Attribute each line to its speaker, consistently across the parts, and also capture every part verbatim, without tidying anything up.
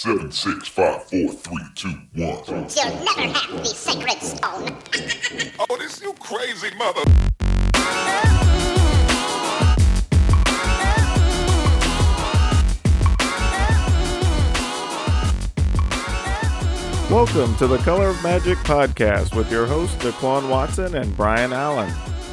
Speaker 1: Seven, six, five, four, three, two, one.
Speaker 2: You'll never have the sacred stone.
Speaker 1: Oh, this you crazy mother.
Speaker 3: Welcome to the Color of Magic podcast with your hosts, Daquan Watson and Brian Allen.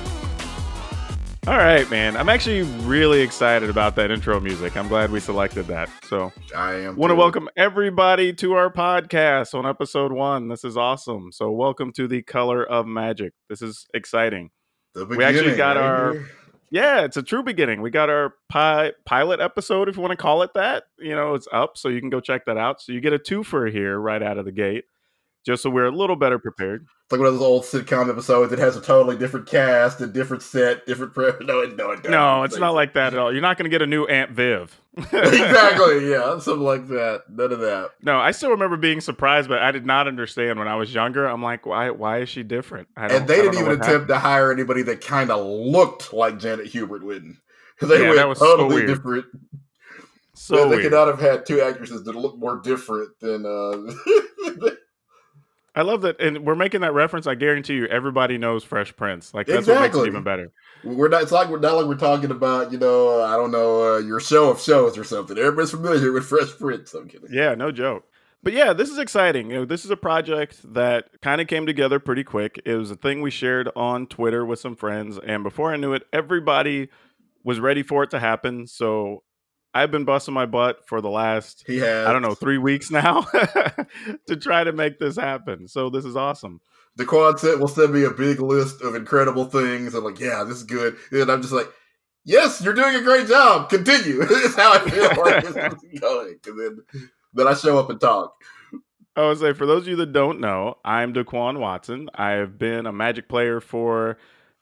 Speaker 3: All right, man. I'm actually really excited about that intro music. I'm glad we selected that. So
Speaker 4: I am.
Speaker 3: Want to welcome everybody to our podcast on episode one. This is awesome. So welcome to the Color of Magic. This is exciting.
Speaker 4: The
Speaker 3: we actually got
Speaker 4: right
Speaker 3: our
Speaker 4: here.
Speaker 3: Yeah, it's a true beginning. We got our pi- pilot episode, if you want to call it that. You know, it's up, so you can go check that out. So you get a twofer here right out of the gate, just so we're a little better prepared.
Speaker 4: It's like one of those old sitcom episodes that has a totally different cast, a different set, different pre- no, it, no, it doesn't.
Speaker 3: No, it's not like that at all. You're not going to get a new Aunt Viv.
Speaker 4: Exactly, yeah, something like that. None of that.
Speaker 3: No, I still remember being surprised, but I did not understand when I was younger. I'm like, why? Why is she different? I don't,
Speaker 4: And they
Speaker 3: I don't
Speaker 4: didn't
Speaker 3: know
Speaker 4: even
Speaker 3: what
Speaker 4: attempt
Speaker 3: happened.
Speaker 4: to hire anybody that kind of looked like Janet Hubert Whitten. They
Speaker 3: Yeah,
Speaker 4: went
Speaker 3: that was so
Speaker 4: totally
Speaker 3: weird.
Speaker 4: different.
Speaker 3: So
Speaker 4: they, they
Speaker 3: weird.
Speaker 4: could not have had two actresses that look more different than. Uh,
Speaker 3: I love that, and we're making that reference. I guarantee you, everybody knows Fresh Prince. Like that's what makes
Speaker 4: Exactly.
Speaker 3: it even better.
Speaker 4: We're not. It's like we're not like we're talking about, you know, uh, I don't know, uh, your show of shows or something. Everybody's familiar with Fresh Prince. I'm kidding.
Speaker 3: Yeah, no joke. But yeah, this is exciting. You know, this is a project that kind of came together pretty quick. It was a thing we shared on Twitter with some friends, and before I knew it, everybody was ready for it to happen. So I've been busting my butt for the last,
Speaker 4: He has.
Speaker 3: I don't know, three weeks now to try to make this happen. So this is awesome.
Speaker 4: Daquan said, will send me a big list of incredible things. I'm like, yeah, this is good. And I'm just like, yes, you're doing a great job. Continue. It's how I feel like this is going. And then, then I show up and talk.
Speaker 3: I would say, for those of you that don't know, I'm Daquan Watson. I have been a Magic player for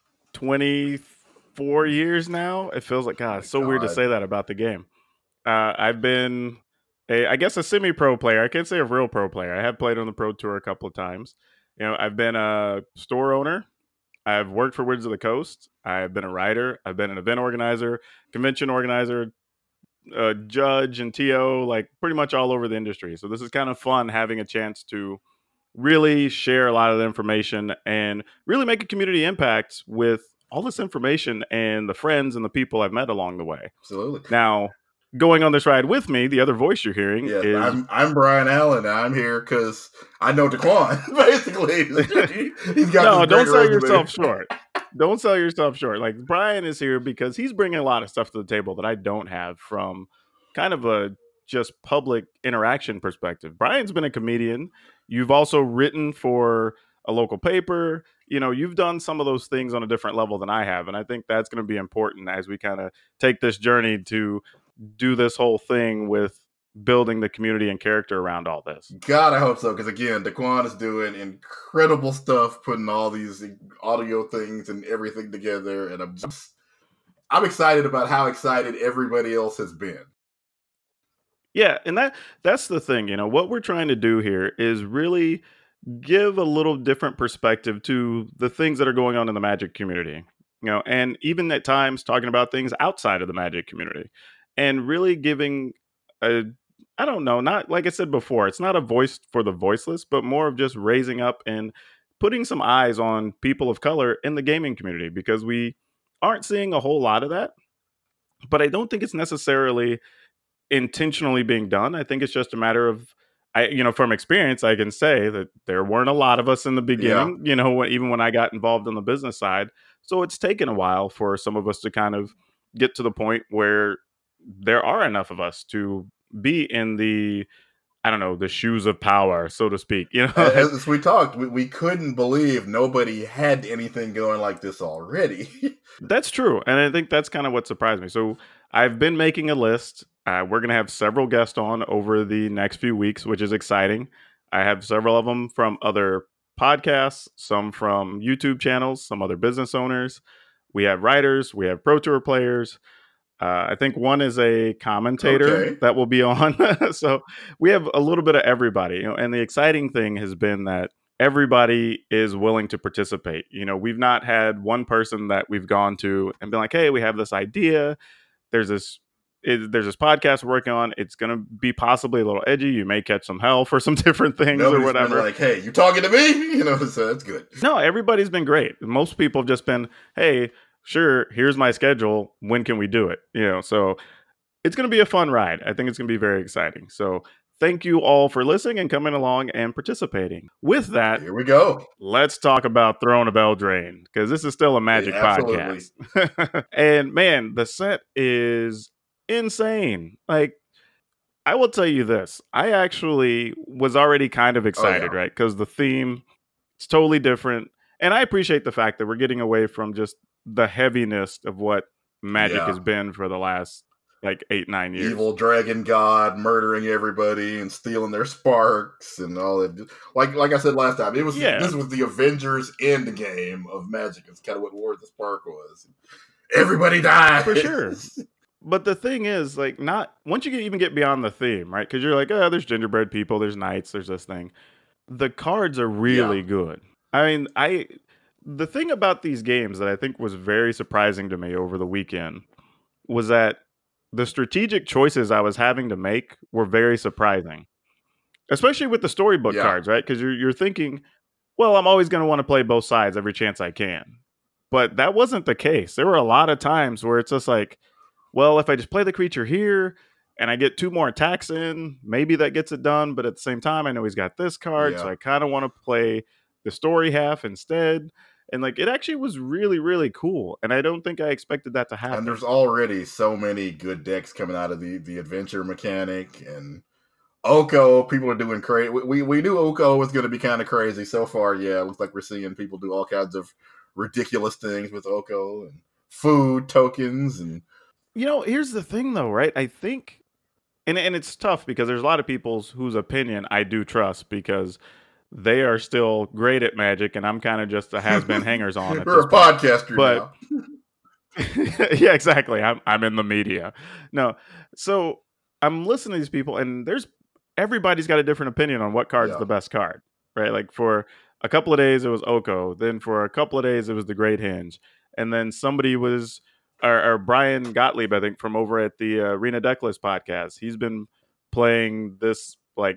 Speaker 3: twenty-four years now. It feels like, God, it's so weird to
Speaker 4: God.
Speaker 3: say that about the game. Uh, I've been, a, I guess, a semi-pro player. I can't say a real pro player. I have played on the Pro Tour a couple of times. You know, I've been a store owner. I've worked for Wizards of the Coast. I've been a writer. I've been an event organizer, convention organizer, uh, judge, and T O, like pretty much all over the industry. So this is kind of fun having a chance to really share a lot of the information and really make a community impact with all this information and the friends and the people I've met along the way.
Speaker 4: Absolutely.
Speaker 3: Now, going on this ride with me, the other voice you're hearing
Speaker 4: Yes,
Speaker 3: is
Speaker 4: I'm I'm Brian Allen. And I'm here because I know Daquan, basically. He's got
Speaker 3: no,
Speaker 4: this
Speaker 3: don't
Speaker 4: great
Speaker 3: sell
Speaker 4: resume.
Speaker 3: yourself short. Don't sell yourself short. Like, Brian is here because he's bringing a lot of stuff to the table that I don't have from kind of a just public interaction perspective. Brian's been a comedian. You've also written for a local paper. You know, you've done some of those things on a different level than I have. And I think that's going to be important as we kind of take this journey to do this whole thing with building the community and character around all this.
Speaker 4: God, I hope so. Because again, Daquan is doing incredible stuff, putting all these audio things and everything together. And I'm just, I'm excited about how excited everybody else has been.
Speaker 3: Yeah, and that that's the thing, you know, what we're trying to do here is really give a little different perspective to the things that are going on in the Magic community, you know, and even at times talking about things outside of the Magic community and really giving a, I don't know, not like I said before, it's not a voice for the voiceless, but more of just raising up and putting some eyes on people of color in the gaming community, because we aren't seeing a whole lot of that. But I don't think it's necessarily intentionally being done. I think it's just a matter of, I, you know, from experience, I can say that there weren't a lot of us in the beginning, you know, when, even when I got involved on the business side. So it's taken a while for some of us to kind of get to the point where there are enough of us to be in the, I don't know, the shoes of power, so to speak. You know,
Speaker 4: As, as we talked, we, we couldn't believe nobody had anything going like this already.
Speaker 3: That's true. And I think that's kind of what surprised me. So I've been making a list. Uh, we're going to have several guests on over the next few weeks, which is exciting. I have several of them from other podcasts, some from YouTube channels, some other business owners. We have writers, we have Pro Tour players. Uh, I think one is a commentator
Speaker 4: Okay.
Speaker 3: that will be on. So we have a little bit of everybody. You know, and the exciting thing has been that everybody is willing to participate. You know, we've not had one person that we've gone to and been like, hey, we have this idea. There's this it, there's this podcast we're working on. It's going to be possibly a little edgy. You may catch some hell for some different things
Speaker 4: Nobody's
Speaker 3: or whatever.
Speaker 4: been like, hey, you talking to me? You know, so that's good.
Speaker 3: No, everybody's been great. Most people have just been, hey, sure, here's my schedule. When can we do it? You know, so it's going to be a fun ride. I think it's going to be very exciting. So thank you all for listening and coming along and participating. With that,
Speaker 4: Here we go.
Speaker 3: let's talk about Throne of Eldraine, because this is still a Magic
Speaker 4: Yeah, absolutely.
Speaker 3: podcast. And man, the set is insane. Like, I will tell you this. I actually was already kind of excited,
Speaker 4: yeah.
Speaker 3: right? Because the theme is totally different. And I appreciate the fact that we're getting away from just the heaviness of what Magic
Speaker 4: Yeah.
Speaker 3: has been for the last like eight, nine years.
Speaker 4: Evil dragon god murdering everybody and stealing their sparks and all that. Like like I said last time, it was
Speaker 3: Yeah.
Speaker 4: this was the Avengers end game of Magic. It's kind of what War of the Spark was. Everybody died
Speaker 3: For sure. But the thing is, like, not once you get, even get beyond the theme, right? Because you're like, oh, there's gingerbread people, there's knights, there's this thing. The cards are really
Speaker 4: Yeah.
Speaker 3: good. I mean, I the thing about these games that I think was very surprising to me over the weekend was that the strategic choices I was having to make were very surprising, especially with the storybook
Speaker 4: Yeah.
Speaker 3: cards, right? Because you're you're thinking, well, I'm always going to want to play both sides every chance I can, but that wasn't the case. There were a lot of times where it's just like, well, if I just play the creature here and I get two more attacks in, maybe that gets it done. But at the same time, I know he's got this card, so
Speaker 4: Yeah.
Speaker 3: I kind of want to play the story half instead. And like, it actually was really, really cool. And I don't think I expected that to happen.
Speaker 4: And there's already so many good decks coming out of the, the adventure mechanic and Oko. People are doing crazy. We, we knew Oko was going to be kind of crazy so far. Yeah, it looks like we're seeing people do all kinds of ridiculous things with Oko and food tokens. And
Speaker 3: You know, here's the thing though, right? I think, and, and it's tough because there's a lot of people's whose opinion I do trust because they are still great at Magic and I'm kind of just a has-been hangers on at
Speaker 4: we're
Speaker 3: this
Speaker 4: a
Speaker 3: point.
Speaker 4: podcaster
Speaker 3: But-
Speaker 4: now.
Speaker 3: Yeah, exactly. I'm I'm in the media. No. So I'm listening to these people and there's everybody's got a different opinion on what card's
Speaker 4: Yeah.
Speaker 3: the best card, right? Like for a couple of days it was Oko, then for a couple of days it was the Great Hinge, and then somebody was or, or Brian Gottlieb, I think, from over at the uh, Arena Decklist podcast. He's been playing this like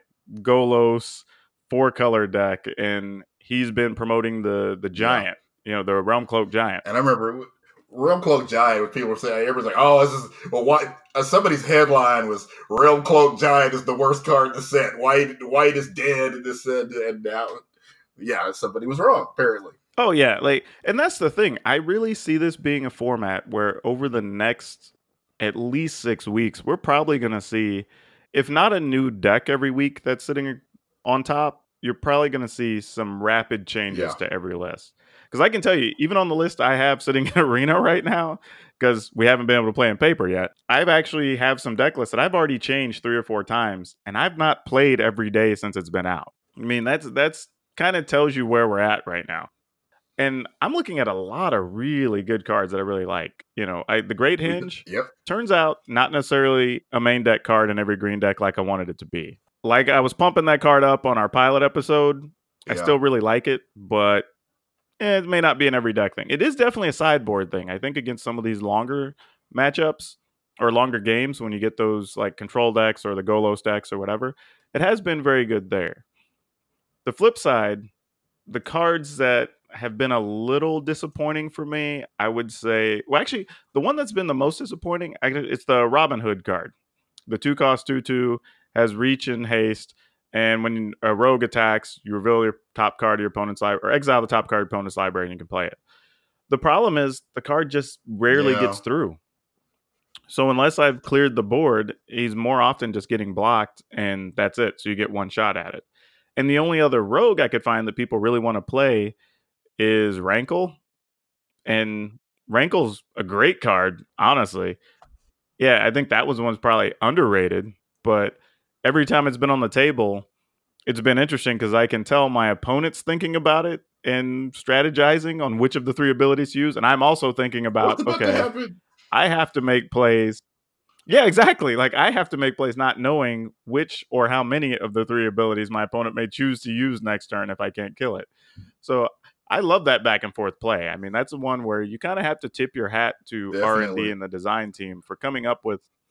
Speaker 3: Golos four color deck, and he's been promoting the the giant, you know, the Realm Cloak Giant.
Speaker 4: And I remember Realm Cloak Giant, when people were saying, everybody's like, oh, this is, well, why, uh, somebody's headline was Realm Cloak Giant is the worst card in the set. White, White is dead in this set. And now, yeah, somebody was wrong, apparently.
Speaker 3: Oh yeah, like, and that's the thing. I really see this being a format where over the next at least six weeks, we're probably going to see, if not a new deck every week that's sitting on top, you're probably going to see some rapid changes
Speaker 4: Yeah.
Speaker 3: to every list. Because I can tell you, even on the list I have sitting in Arena right now, because we haven't been able to play in paper yet, I've actually have some deck lists that I've already changed three or four times, and I've not played every day since it's been out. I mean, that's that's kind of tells you where we're at right now. And I'm looking at a lot of really good cards that I really like. You know, I, the Great Hinge
Speaker 4: Yep.
Speaker 3: turns out not necessarily a main deck card in every green deck like I wanted it to be. Like I was pumping that card up on our pilot episode. I
Speaker 4: Yeah.
Speaker 3: still really like it, but eh, it may not be an every deck thing. It is definitely a sideboard thing. I think against some of these longer matchups or longer games when you get those like control decks or the Golos decks or whatever, it has been very good there. The flip side, the cards that have been a little disappointing for me, I would say, well, actually, the one that's been the most disappointing, it's the Robin Hood card. The two cost two two has reach and haste, and when a rogue attacks, you reveal your top card of your opponent's library, or exile the top card of your opponent's library, and you can play it. The problem is the card just rarely
Speaker 4: Yeah.
Speaker 3: gets through. So unless I've cleared the board, he's more often just getting blocked, and that's it. So you get one shot at it. And the only other rogue I could find that people really want to play is Rankle. And Rankle's a great card, honestly. Yeah, I think that was one's probably underrated. But every time it's been on the table, it's been interesting because I can tell my opponent's thinking about it and strategizing on which of the three abilities to use. And I'm also thinking about,
Speaker 4: What's about to
Speaker 3: okay,
Speaker 4: happen?
Speaker 3: I have to make plays. Yeah, exactly. Like I have to make plays not knowing which or how many of the three abilities my opponent may choose to use next turn if I can't kill it. So I love that back and forth play. I mean, that's the one where you kind of have to tip your hat to R and D
Speaker 4: Definitely.
Speaker 3: and the design team for coming up with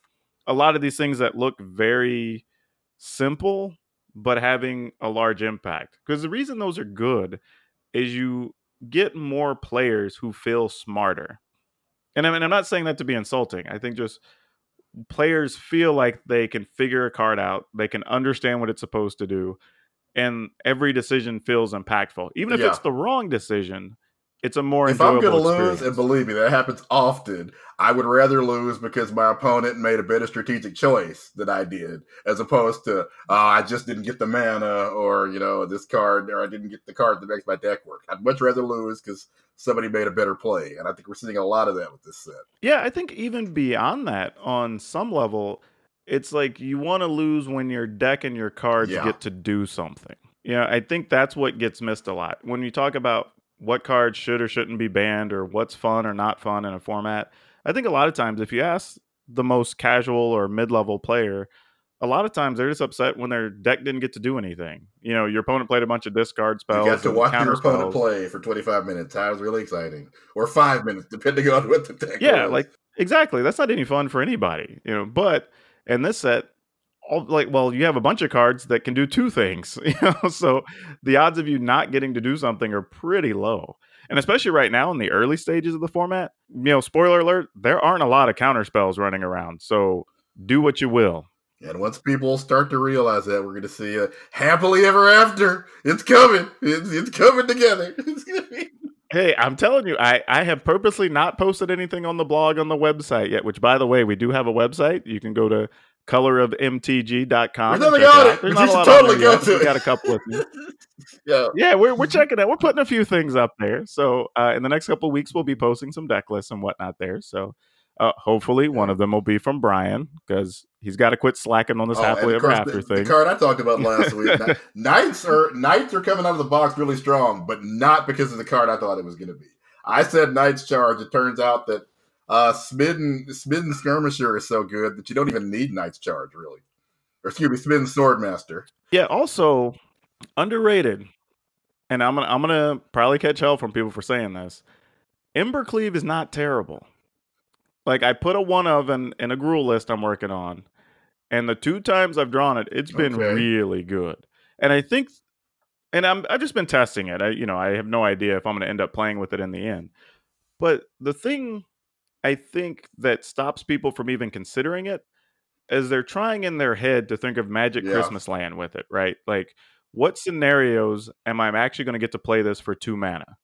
Speaker 3: a lot of these things that look very simple, but having a large impact. Because the reason those are good is you get more players who feel smarter. And I mean, I'm not saying that to be insulting. I think just players feel like they can figure a card out, they can understand what it's supposed to do, and every decision feels impactful. Even if
Speaker 4: Yeah.
Speaker 3: it's the wrong decision, it's a more
Speaker 4: If I'm
Speaker 3: enjoyable
Speaker 4: going to lose,
Speaker 3: experience.
Speaker 4: and believe me, that happens often, I would rather lose because my opponent made a better strategic choice than I did, as opposed to, oh, I just didn't get the mana, or, you know, this card, or I didn't get the card that makes my deck work. I'd much rather lose because somebody made a better play. And I think we're seeing a lot of that with this set.
Speaker 3: Yeah, I think even beyond that, on some level, it's like you want to lose when your deck and your cards
Speaker 4: Yeah.
Speaker 3: get to do something. Yeah, I think that's what gets missed a lot. When you talk about what cards should or shouldn't be banned or what's fun or not fun in a format, I think a lot of times if you ask the most casual or mid-level player, a lot of times they're just upset when their deck didn't get to do anything. You know, your opponent played a bunch of discard
Speaker 4: You
Speaker 3: spells
Speaker 4: got to
Speaker 3: and
Speaker 4: watch
Speaker 3: counter
Speaker 4: your opponent
Speaker 3: spells.
Speaker 4: play for twenty-five minutes. That was really exciting. Or five minutes, depending on what the deck
Speaker 3: Yeah,
Speaker 4: was.
Speaker 3: like exactly. That's not any fun for anybody, you know. But in this set, all like, well, you have a bunch of cards that can do two things, you know. So the odds of you not getting to do something are pretty low. And especially right now in the early stages of the format, you know, spoiler alert, there aren't a lot of counter spells running around. So do what you will.
Speaker 4: And once people start to realize that, we're going to see a happily ever after. It's coming. It's, it's coming together. It's gonna be...
Speaker 3: Hey, I'm telling you, I, I have purposely not posted anything on the blog on the website yet, which, by the way, we do have a website. You can go to color of m t g dot com.
Speaker 4: There's nothing on it,
Speaker 3: There's
Speaker 4: but
Speaker 3: not
Speaker 4: you
Speaker 3: a lot
Speaker 4: should
Speaker 3: on
Speaker 4: totally
Speaker 3: there
Speaker 4: go
Speaker 3: yet.
Speaker 4: to
Speaker 3: We
Speaker 4: it.
Speaker 3: got a couple of things.
Speaker 4: Yeah.
Speaker 3: Yeah, we're we're checking it. We're putting a few things up there. So uh, in the next couple of weeks, we'll be posting some deck lists and whatnot there. So uh, hopefully one
Speaker 4: Yeah.
Speaker 3: of them will be from Brian, because he's got to quit slacking on this
Speaker 4: Oh, and
Speaker 3: happily
Speaker 4: of
Speaker 3: ever
Speaker 4: course,
Speaker 3: after
Speaker 4: the,
Speaker 3: thing.
Speaker 4: the card I talked about last week, Kni- Knights are Knights are coming out of the box really strong, but not because of the card I thought it was going to be. I said Knights Charge. It turns out that uh, Smidden Smidden Skirmisher is so good that you don't even need Knights Charge, really. Or excuse me, Smidden Swordmaster.
Speaker 3: Yeah, also underrated, and I'm gonna I'm gonna probably catch hell from people for saying this. Embercleave is not terrible. Like, I put a one of in, in a Gruul list I'm working on, and the two times I've drawn it, it's been
Speaker 4: Okay.
Speaker 3: really good. And I think, and I'm I've just been testing it. I you know I have no idea if I'm going to end up playing with it in the end. But the thing I think that stops people from even considering it is they're trying in their head to think of Magic
Speaker 4: Yeah.
Speaker 3: Christmas Land with it, right? Like, what scenarios am I actually going to get to play this for two mana?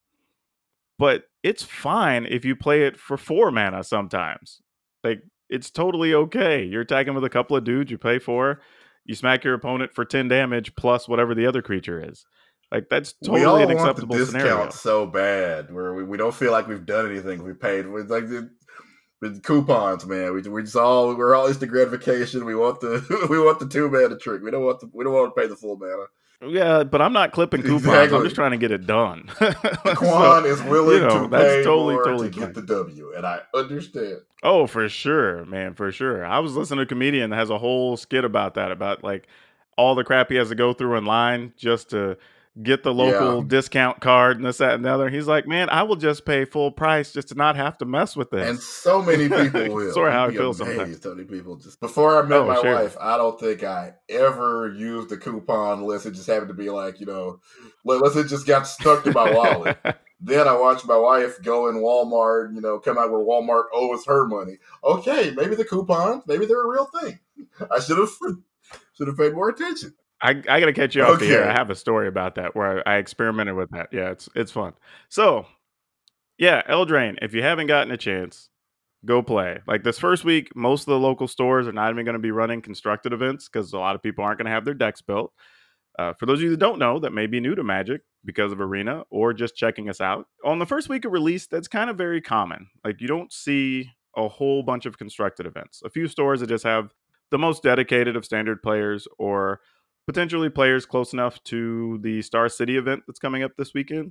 Speaker 3: But it's fine if you play it for four mana sometimes. Like, it's totally okay. You're attacking with a couple of dudes, you pay four, you smack your opponent for ten damage plus whatever the other creature is. Like, that's
Speaker 4: We
Speaker 3: totally
Speaker 4: all
Speaker 3: an
Speaker 4: want the
Speaker 3: acceptable
Speaker 4: discount
Speaker 3: scenario.
Speaker 4: so bad, where we, we don't feel like we've done anything. We paid with like the, with coupons, man. We we just all we're all instant gratification. We want the we want the two mana trick. We don't want the we don't want to pay the full mana.
Speaker 3: Yeah, but I'm not clipping coupons.
Speaker 4: Exactly.
Speaker 3: I'm just trying to get it done.
Speaker 4: Quan is willing
Speaker 3: you know,
Speaker 4: to
Speaker 3: that's
Speaker 4: pay
Speaker 3: totally,
Speaker 4: more
Speaker 3: totally
Speaker 4: to get
Speaker 3: fine.
Speaker 4: the W, and I understand.
Speaker 3: Oh, for sure, man, for sure. I was listening to a comedian that has a whole skit about that, about like all the crap he has to go through in line just to get the local
Speaker 4: Yeah.
Speaker 3: discount card and this, that, and the other. He's like, man, I will just pay full price just to not have to mess with this.
Speaker 4: And so many people will.
Speaker 3: Sort of how I
Speaker 4: You'd be
Speaker 3: feel
Speaker 4: amazed
Speaker 3: sometimes.
Speaker 4: how many people just before I met
Speaker 3: Oh,
Speaker 4: my
Speaker 3: sure.
Speaker 4: wife, I don't think I ever used the coupon list. It just happened to be like, you know, let- let's it just got stuck to my wallet. Then I watched my wife go in Walmart, you know, come out where Walmart owes her money. Okay, maybe the coupons, maybe they're a real thing. I should have should have paid more attention.
Speaker 3: I, I gotta catch you off the air.
Speaker 4: Okay.
Speaker 3: I have a story about that where I, I experimented with that. Yeah, it's it's fun. So, yeah, Eldraine, if you haven't gotten a chance, go play. Like, this first week, most of the local stores are not even going to be running constructed events because a lot of people aren't going to have their decks built. Uh, for those of you that don't know, that may be new to Magic because of Arena or just checking us out, on the first week of release, that's kind of very common. Like, you don't see a whole bunch of constructed events. A few stores that just have the most dedicated of standard players, or potentially players close enough to the Star City event that's coming up this weekend.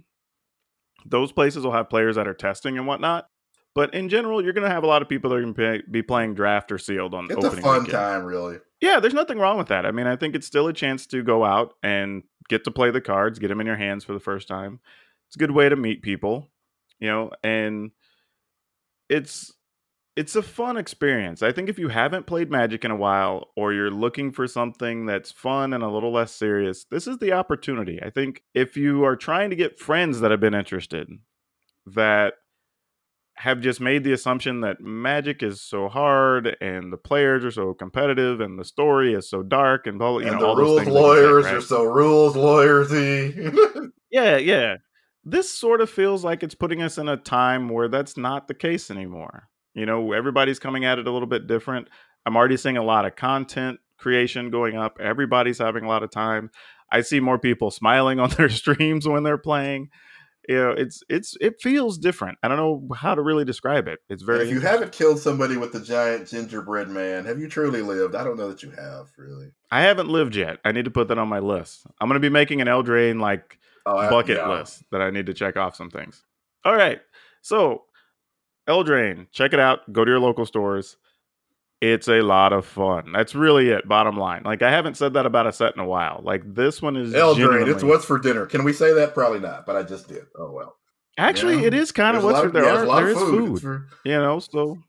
Speaker 3: Those places will have players that are testing and whatnot. But in general, you're going to have a lot of people that are going to be playing draft or sealed on
Speaker 4: It's a
Speaker 3: opening
Speaker 4: fun
Speaker 3: weekend.
Speaker 4: time, really.
Speaker 3: Yeah, there's nothing wrong with that. I mean, I think it's still a chance to go out and get to play the cards, get them in your hands for the first time. It's a good way to meet people, you know, and it's it's a fun experience. I think if you haven't played Magic in a while or you're looking for something that's fun and a little less serious, this is the opportunity. I think if you are trying to get friends that have been interested, that have just made the assumption that Magic is so hard and the players are so competitive and the story is so dark and blah, blah, you
Speaker 4: And
Speaker 3: know,
Speaker 4: the
Speaker 3: all those
Speaker 4: rules
Speaker 3: things they can say,
Speaker 4: lawyers are
Speaker 3: right?
Speaker 4: so rules lawyersy.
Speaker 3: Yeah, yeah. This sort of feels like it's putting us in a time where that's not the case anymore. You know, everybody's coming at it a little bit different. I'm already seeing a lot of content creation going up. Everybody's having a lot of time. I see more people smiling on their streams when they're playing. You know, it's it's it feels different. I don't know how to really describe it. It's very
Speaker 4: If you
Speaker 3: interesting.
Speaker 4: haven't killed somebody with the giant gingerbread man, have you truly lived? I don't know that you have, really.
Speaker 3: I haven't lived yet. I need to put that on my list. I'm going to be making an Eldraine like
Speaker 4: Oh, I-
Speaker 3: bucket
Speaker 4: yeah.
Speaker 3: list that I need to check off some things. All right. So, Eldraine, check it out. Go to your local stores. It's a lot of fun. That's really it, bottom line. Like, I haven't said that about a set in a while. Like, this one is
Speaker 4: Eldraine,
Speaker 3: genuinely...
Speaker 4: it's what's for dinner. Can we say that? Probably not, but I just did. Oh, well.
Speaker 3: Actually,
Speaker 4: Yeah.
Speaker 3: it is kind of
Speaker 4: There's a
Speaker 3: what's
Speaker 4: lot
Speaker 3: for...
Speaker 4: of-
Speaker 3: There,
Speaker 4: yeah,
Speaker 3: are,
Speaker 4: there's a lot
Speaker 3: there
Speaker 4: of
Speaker 3: is
Speaker 4: food.
Speaker 3: food,
Speaker 4: It's for-
Speaker 3: you know, so...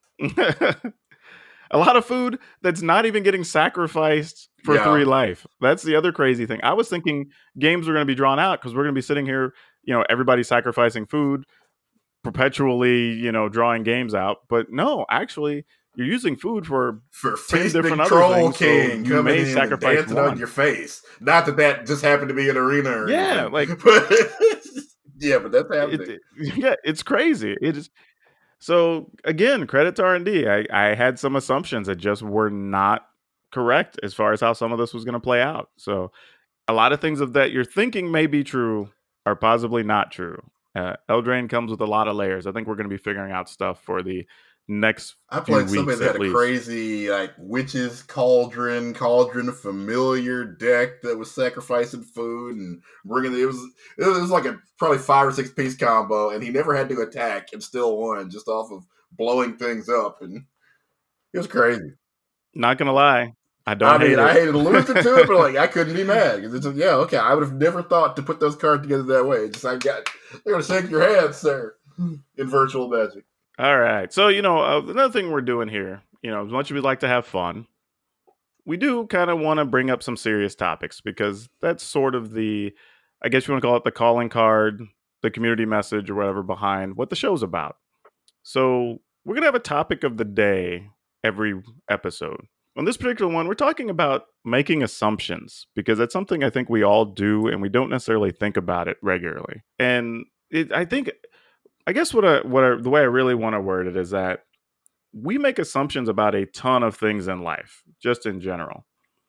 Speaker 3: a lot of food that's not even getting sacrificed for
Speaker 4: Yeah.
Speaker 3: three life. That's the other crazy thing. I was thinking games were going to be drawn out because we're going to be sitting here, you know, everybody sacrificing food, perpetually, you know, drawing games out. But no, actually, you're using food for
Speaker 4: For
Speaker 3: ten
Speaker 4: Feast
Speaker 3: different
Speaker 4: Big
Speaker 3: other
Speaker 4: Troll
Speaker 3: things, so
Speaker 4: King
Speaker 3: you
Speaker 4: coming
Speaker 3: may
Speaker 4: in and
Speaker 3: sacrifice
Speaker 4: dancing
Speaker 3: one.
Speaker 4: on your face. Not that that just happened to be an arena or
Speaker 3: Yeah,
Speaker 4: anything.
Speaker 3: like-
Speaker 4: But, yeah, but that's happening.
Speaker 3: It, it- yeah, it's crazy. It is. So again, credit to R and D. I, I had some assumptions that just were not correct as far as how some of this was going to play out. So a lot of things of that you're thinking may be true are possibly not true. Uh, Eldraine comes with a lot of layers. I think we're going to be figuring out stuff for the next
Speaker 4: I
Speaker 3: few
Speaker 4: played somebody
Speaker 3: weeks
Speaker 4: that had
Speaker 3: at
Speaker 4: a
Speaker 3: least.
Speaker 4: crazy like witches cauldron, cauldron familiar deck that was sacrificing food and bringing it was it was like a probably five or six piece combo, and he never had to attack and still won just off of blowing things up, and it was crazy.
Speaker 3: Not going to lie. I don't
Speaker 4: I mean,
Speaker 3: hate
Speaker 4: I
Speaker 3: it.
Speaker 4: hated losing to it, but like I couldn't be mad because it's just, yeah, okay. I would have never thought to put those cards together that way. It's just I got they're gonna shake your hand, sir, in virtual magic.
Speaker 3: All right. So, you know, uh, another thing we're doing here, you know, as much as we like to have fun, we do kind of want to bring up some serious topics because that's sort of the, I guess you want to call it the calling card, the community message or whatever behind what the show's about. So we're going to have a topic of the day every episode. On this particular one, we're talking about making assumptions because that's something I think we all do and we don't necessarily think about it regularly. And it, I think... I guess what I, what I, the way I really want to word it is that we make assumptions about a ton of things in life, just in general.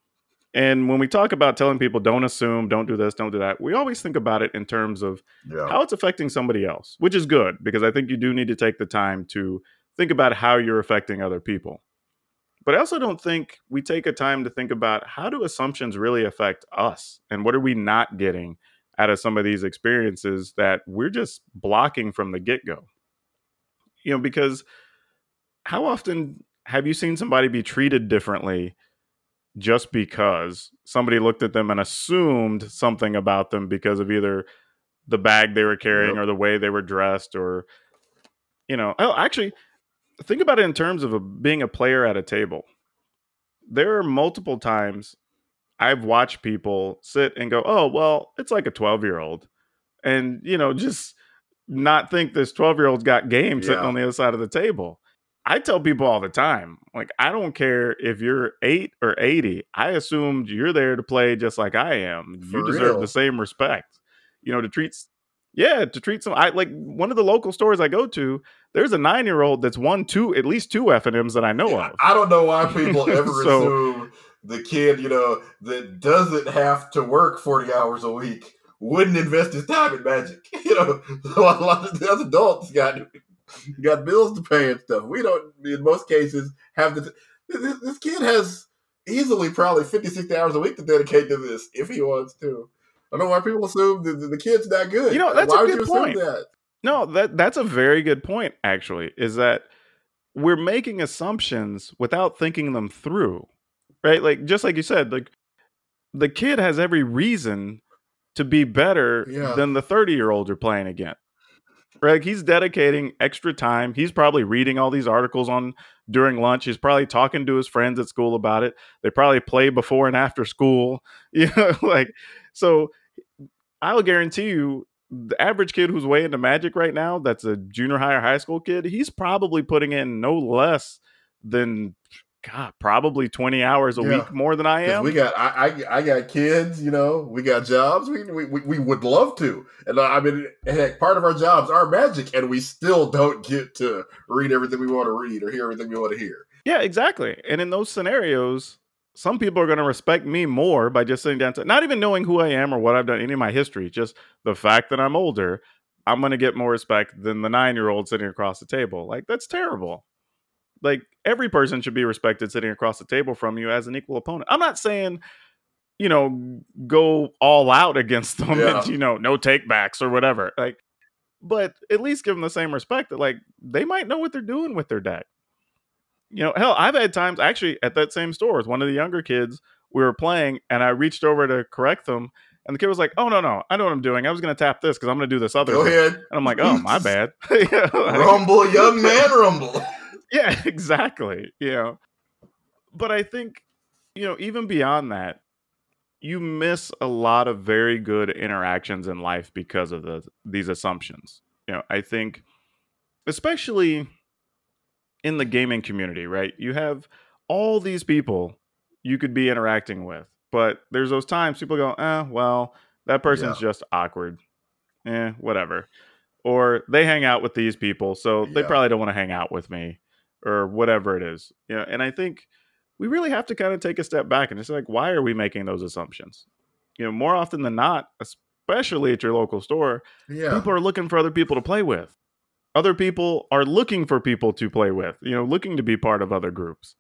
Speaker 3: And when we talk about telling people don't assume, don't do this, don't do that, we always think about it in terms of
Speaker 4: Yeah.
Speaker 3: how it's affecting somebody else, which is good because I think you do need to take the time to think about how you're affecting other people. But I also don't think we take a time to think about how do assumptions really affect us and what are we not getting out of some of these experiences that we're just blocking from the get-go. You know, because how often have you seen somebody be treated differently just because somebody looked at them and assumed something about them because of either the bag they were carrying
Speaker 4: Yep.
Speaker 3: or the way they were dressed or, you know, oh, actually, think about it in terms of a, being a player at a table. There are multiple times I've watched people sit and go, oh, well, it's like a twelve-year-old. And, you know, just not think this twelve-year-old's got game sitting
Speaker 4: Yeah.
Speaker 3: on the other side of the table. I tell people all the time, like, I don't care if you're eight or eighty. I assumed you're there to play just like I am.
Speaker 4: For
Speaker 3: You deserve
Speaker 4: real.
Speaker 3: the same respect. You know, to treat, yeah, to treat some, I like one of the local stores I go to, there's a nine-year-old that's won two, at least two F and M's that I know
Speaker 4: Yeah,
Speaker 3: of.
Speaker 4: I don't know why people ever
Speaker 3: So-
Speaker 4: assume the kid, you know, that doesn't have to work forty hours a week wouldn't invest his time in Magic. You know, a lot, a lot of the other adults got got bills to pay and stuff. We don't, in most cases, have the. This, this kid has easily probably fifty, sixty hours a week to dedicate to this if he wants to. I don't know why people assume that the, the kid's not good.
Speaker 3: You know, that's
Speaker 4: why
Speaker 3: a
Speaker 4: would
Speaker 3: good
Speaker 4: you assume
Speaker 3: point.
Speaker 4: that?
Speaker 3: No, that that's a very good point, actually, is that we're making assumptions without thinking them through, right? Like, just like you said, like the kid has every reason to be better
Speaker 4: Yeah.
Speaker 3: than the thirty-year-old you're playing against. Right? He's dedicating extra time. He's probably reading all these articles on during lunch. He's probably talking to his friends at school about it. They probably play before and after school. You know, like so I'll guarantee you the average kid who's way into Magic right now, that's a junior high or high school kid, he's probably putting in no less than God, probably twenty hours a
Speaker 4: Yeah.
Speaker 3: week more than I
Speaker 4: 'Cause
Speaker 3: am.
Speaker 4: we got, I, I, I got kids. You know, we got jobs. We, we, we we would love to, and I mean, heck, part of our jobs are Magic, and we still don't get to read everything we want to read or hear everything we want to hear.
Speaker 3: Yeah, exactly. And in those scenarios, some people are going to respect me more by just sitting down to not even knowing who I am or what I've done, any of my history, just the fact that I'm older. I'm going to get more respect than the nine year old sitting across the table. Like, that's terrible. Like, every person should be respected sitting across the table from you as an equal opponent. I'm not saying, you know, go all out against them
Speaker 4: Yeah.
Speaker 3: and, you know, no takebacks or whatever. Like, but at least give them the same respect that, like, they might know what they're doing with their deck. You know, hell, I've had times actually at that same store with one of the younger kids, we were playing and I reached over to correct them. And the kid was like, oh, no, no, I know what I'm doing. I was going to tap this because I'm going to do this other
Speaker 4: Go
Speaker 3: thing.
Speaker 4: ahead.
Speaker 3: And I'm like, oh, my bad. You know, like-
Speaker 4: Rumble, young man, rumble.
Speaker 3: Yeah, exactly. You know, but I think, you know, even beyond that, you miss a lot of very good interactions in life because of the, these assumptions. You know, I think, especially in the gaming community, right? You have all these people you could be interacting with, but there's those times people go, eh, well, that person's
Speaker 4: Yeah.
Speaker 3: just awkward. Eh, whatever. Or they hang out with these people, so they
Speaker 4: Yeah.
Speaker 3: probably don't want to hang out with me, or whatever it is. You know, and I think we really have to kind of take a step back and just like, why are we making those assumptions? You know, more often than not, especially at your local store,
Speaker 4: Yeah.
Speaker 3: people are looking for other people to play with. Other people are looking for people to play with, you know, looking to be part of other groups.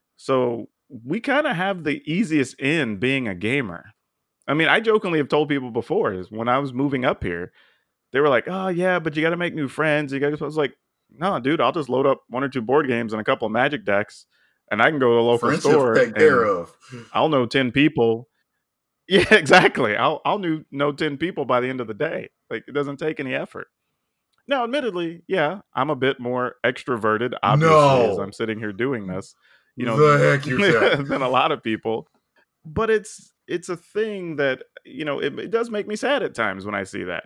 Speaker 3: So we kind of have the easiest in being a gamer. I mean, I jokingly have told people before is when I was moving up here, they were like, oh, yeah, but you got to make new friends. You got to, I was like, no, dude, I'll just load up one or two board games and a couple of Magic decks, and I can go to a local
Speaker 4: Friendships
Speaker 3: store.
Speaker 4: take care
Speaker 3: and
Speaker 4: of.
Speaker 3: I'll know ten people. Yeah, exactly. I'll I'll know, know ten people by the end of the day. Like, it doesn't take any effort. Now, admittedly, yeah, I'm a bit more extroverted, obviously, as
Speaker 4: No.
Speaker 3: I'm sitting here doing this. You know,
Speaker 4: The heck you said.
Speaker 3: than a lot of people. But it's it's a thing that, you know, it, it does make me sad at times when I see that.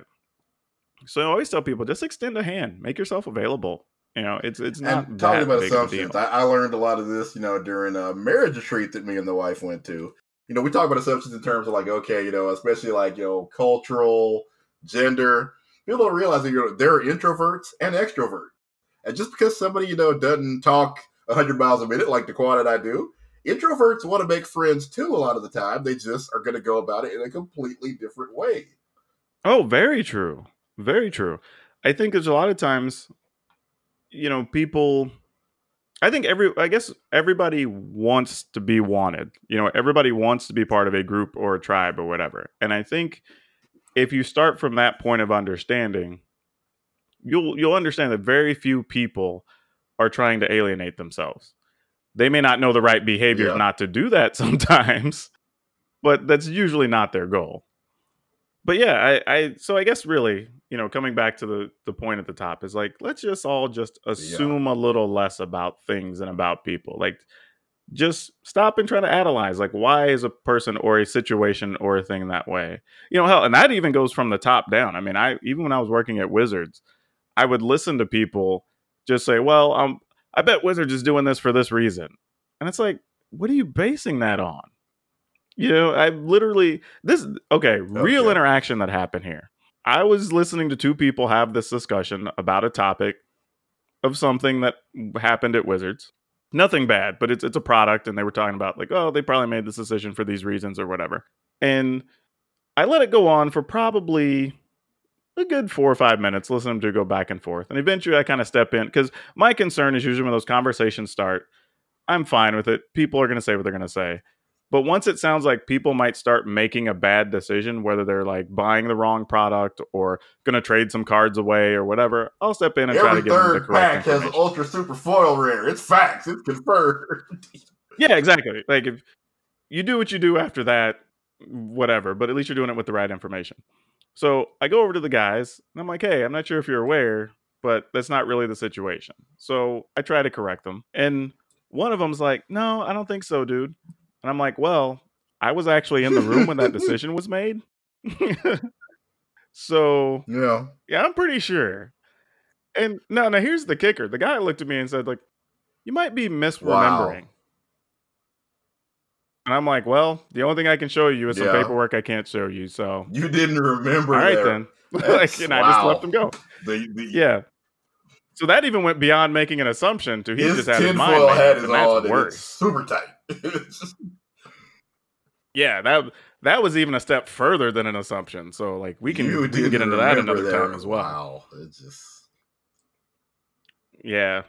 Speaker 3: So I always tell people, just extend a hand, make yourself available. You know, it's it's not
Speaker 4: And
Speaker 3: that
Speaker 4: talking about
Speaker 3: big of a
Speaker 4: assumptions,
Speaker 3: deal.
Speaker 4: I, I learned a lot of this, you know, during a marriage retreat that me and the wife went to. You know, we talk about assumptions in terms of like, okay, you know, especially like, you know, cultural, gender. People don't realize that, you know, there are introverts and extroverts. And just because somebody, you know, doesn't talk one hundred miles a minute like Daquan and I do, introverts want to make friends too a lot of the time. They just are going to go about it in a completely different way.
Speaker 3: Oh, very true. Very true. I think there's a lot of times, you know, people, I think every, I guess everybody wants to be wanted. You know, everybody wants to be part of a group or a tribe or whatever. And I think if you start from that point of understanding, you'll you'll understand that very few people are trying to alienate themselves. They may not know the right behaviors
Speaker 4: Yeah.
Speaker 3: not to do that sometimes, but that's usually not their goal. But yeah, I, I so I guess really, you know, coming back to the the point at the top is like, let's just all just assume a little less about things and about people. Like, just stop and try to analyze, like, why is a person or a situation or a thing that way? You know, hell, and that even goes from the top down. I mean, I even when I was working at Wizards, I would listen to people just say, well, um, I bet Wizards is doing this for this reason. And it's like, what are you basing that on? You know, I literally, this, okay, real
Speaker 4: Okay.
Speaker 3: interaction that happened here. I was listening to two people have this discussion about a topic of something that happened at Wizards. Nothing bad, but it's it's a product, and they were talking about like, oh, they probably made this decision for these reasons or whatever. And I let it go on for probably a good four or five minutes, listening to go back and forth. And eventually I kind of step in because my concern is usually when those conversations start, I'm fine with it. People are going to say what they're going to say. But once it sounds like people might start making a bad decision, whether they're like buying the wrong product or going to trade some cards away or whatever, I'll step in and try to
Speaker 4: Every
Speaker 3: give them the
Speaker 4: third
Speaker 3: correct
Speaker 4: pack has
Speaker 3: information.
Speaker 4: ultra super foil rare. It's facts. It's confirmed.
Speaker 3: Yeah, exactly. Like, if you do what you do after that, whatever, but at least you're doing it with the right information. So I go over to the guys and I'm like, hey, I'm not sure if you're aware, but that's not really the situation. So I try to correct them. And one of them's like, no, I don't think so, dude. And I'm like, well, I was actually in the room when that decision was made. So
Speaker 4: Yeah.
Speaker 3: yeah, I'm pretty sure. And no, now here's the kicker. The guy looked at me and said, like, you might be misremembering.
Speaker 4: Wow.
Speaker 3: And I'm like, well, the only thing I can show you is some
Speaker 4: Yeah.
Speaker 3: paperwork I can't show you. So
Speaker 4: You didn't remember
Speaker 3: all right
Speaker 4: there.
Speaker 3: then.
Speaker 4: That's-
Speaker 3: like, and I just
Speaker 4: wow.
Speaker 3: let him go.
Speaker 4: The, the,
Speaker 3: Yeah. So that even went beyond making an assumption to he
Speaker 4: his
Speaker 3: just had his mind
Speaker 4: tinfoil
Speaker 3: made
Speaker 4: hat
Speaker 3: up,
Speaker 4: is
Speaker 3: and that's
Speaker 4: on and it's
Speaker 3: worse.
Speaker 4: super tight. It's just-
Speaker 3: Yeah, that that was even a step further than an assumption. So like we can,
Speaker 4: you
Speaker 3: we can
Speaker 4: didn't
Speaker 3: get into that
Speaker 4: remember
Speaker 3: another
Speaker 4: there.
Speaker 3: time as well.
Speaker 4: Wow. It's just...
Speaker 3: Yeah.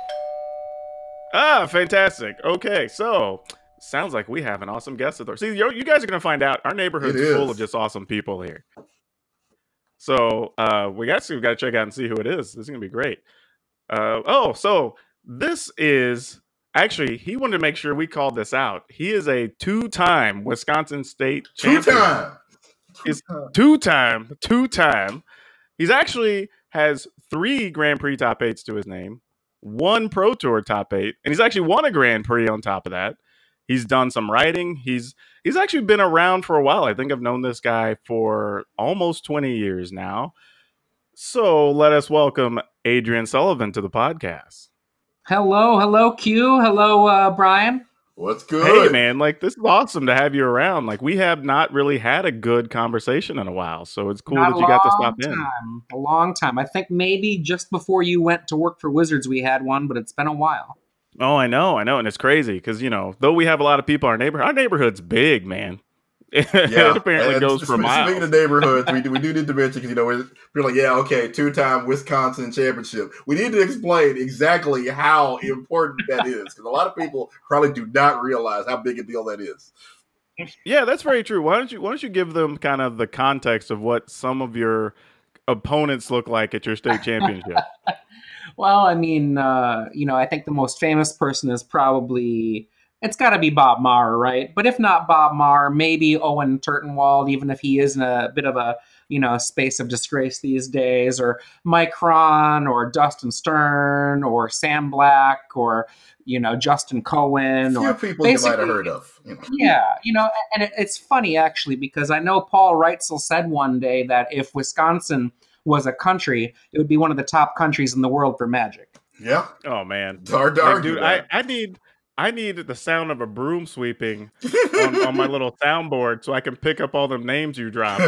Speaker 3: Ah, fantastic. Okay, so sounds like we have an awesome guest with us. See, you you guys are going to find out our neighborhood's
Speaker 4: It
Speaker 3: full
Speaker 4: is.
Speaker 3: of just awesome people here. So uh, we got to we got to check out and see who it is. This is going to be great. Uh, oh, so this is actually he wanted to make sure we called this out. He is a two-time Wisconsin State
Speaker 4: Two
Speaker 3: champion.
Speaker 4: time.
Speaker 3: Is two-time, two-time. He's actually has three Grand Prix top eights to his name, one Pro Tour top eight, and he's actually won a Grand Prix on top of that. He's done some riding. He's he's actually been around for a while. I think I've known this guy for almost twenty years now. So let us welcome Adrian Sullivan to the podcast.
Speaker 5: Hello, hello, Q. Hello, uh, Brian.
Speaker 4: What's good?
Speaker 3: Hey, man, like this is awesome to have you around. Like we have not really had a good conversation in a while, so it's cool
Speaker 5: Not
Speaker 3: that
Speaker 5: a
Speaker 3: you got to
Speaker 5: long
Speaker 3: stop in.
Speaker 5: time, A long time. I think maybe just before you went to work for Wizards, we had one, but it's been a while.
Speaker 3: Oh, I know, I know, and it's crazy because you know, though we have a lot of people in our neighborhood, our neighborhood's big, man. It
Speaker 4: Yeah,
Speaker 3: apparently
Speaker 4: and
Speaker 3: goes for
Speaker 4: sp-
Speaker 3: miles.
Speaker 4: Speaking of neighborhoods, we do, we do need to mention because you know we're, we're like, yeah, okay, two-time Wisconsin championship. We need to explain exactly how important that is because a lot of people probably do not realize how big a deal that is.
Speaker 3: Yeah, that's very true. Why don't you Why don't you give them kind of the context of what some of your opponents look like at your state championship?
Speaker 5: Well, I mean, uh, you know, I think the most famous person is probably, it's got to be Bob Maher, right? But if not Bob Maher, maybe Owen Turtenwald, even if he is in a bit of a, you know, space of disgrace these days, or Mike Cron, or Dustin Stern, or Sam Black, or, you know, Justin Cohen,
Speaker 4: Few
Speaker 5: or
Speaker 4: people you might have
Speaker 5: basically-
Speaker 4: heard of. You know.
Speaker 5: Yeah, you know, and it, it's funny actually because I know Paul Reitzel said one day that if Wisconsin was a country, it would be one of the top countries in the world for Magic.
Speaker 4: Yeah,
Speaker 3: Oh man,
Speaker 4: it's hard to
Speaker 3: Like,
Speaker 4: argue
Speaker 3: dude, I,
Speaker 4: that.
Speaker 3: I need I need the sound of a broom sweeping on, on my little soundboard so I can pick up all the names you dropped.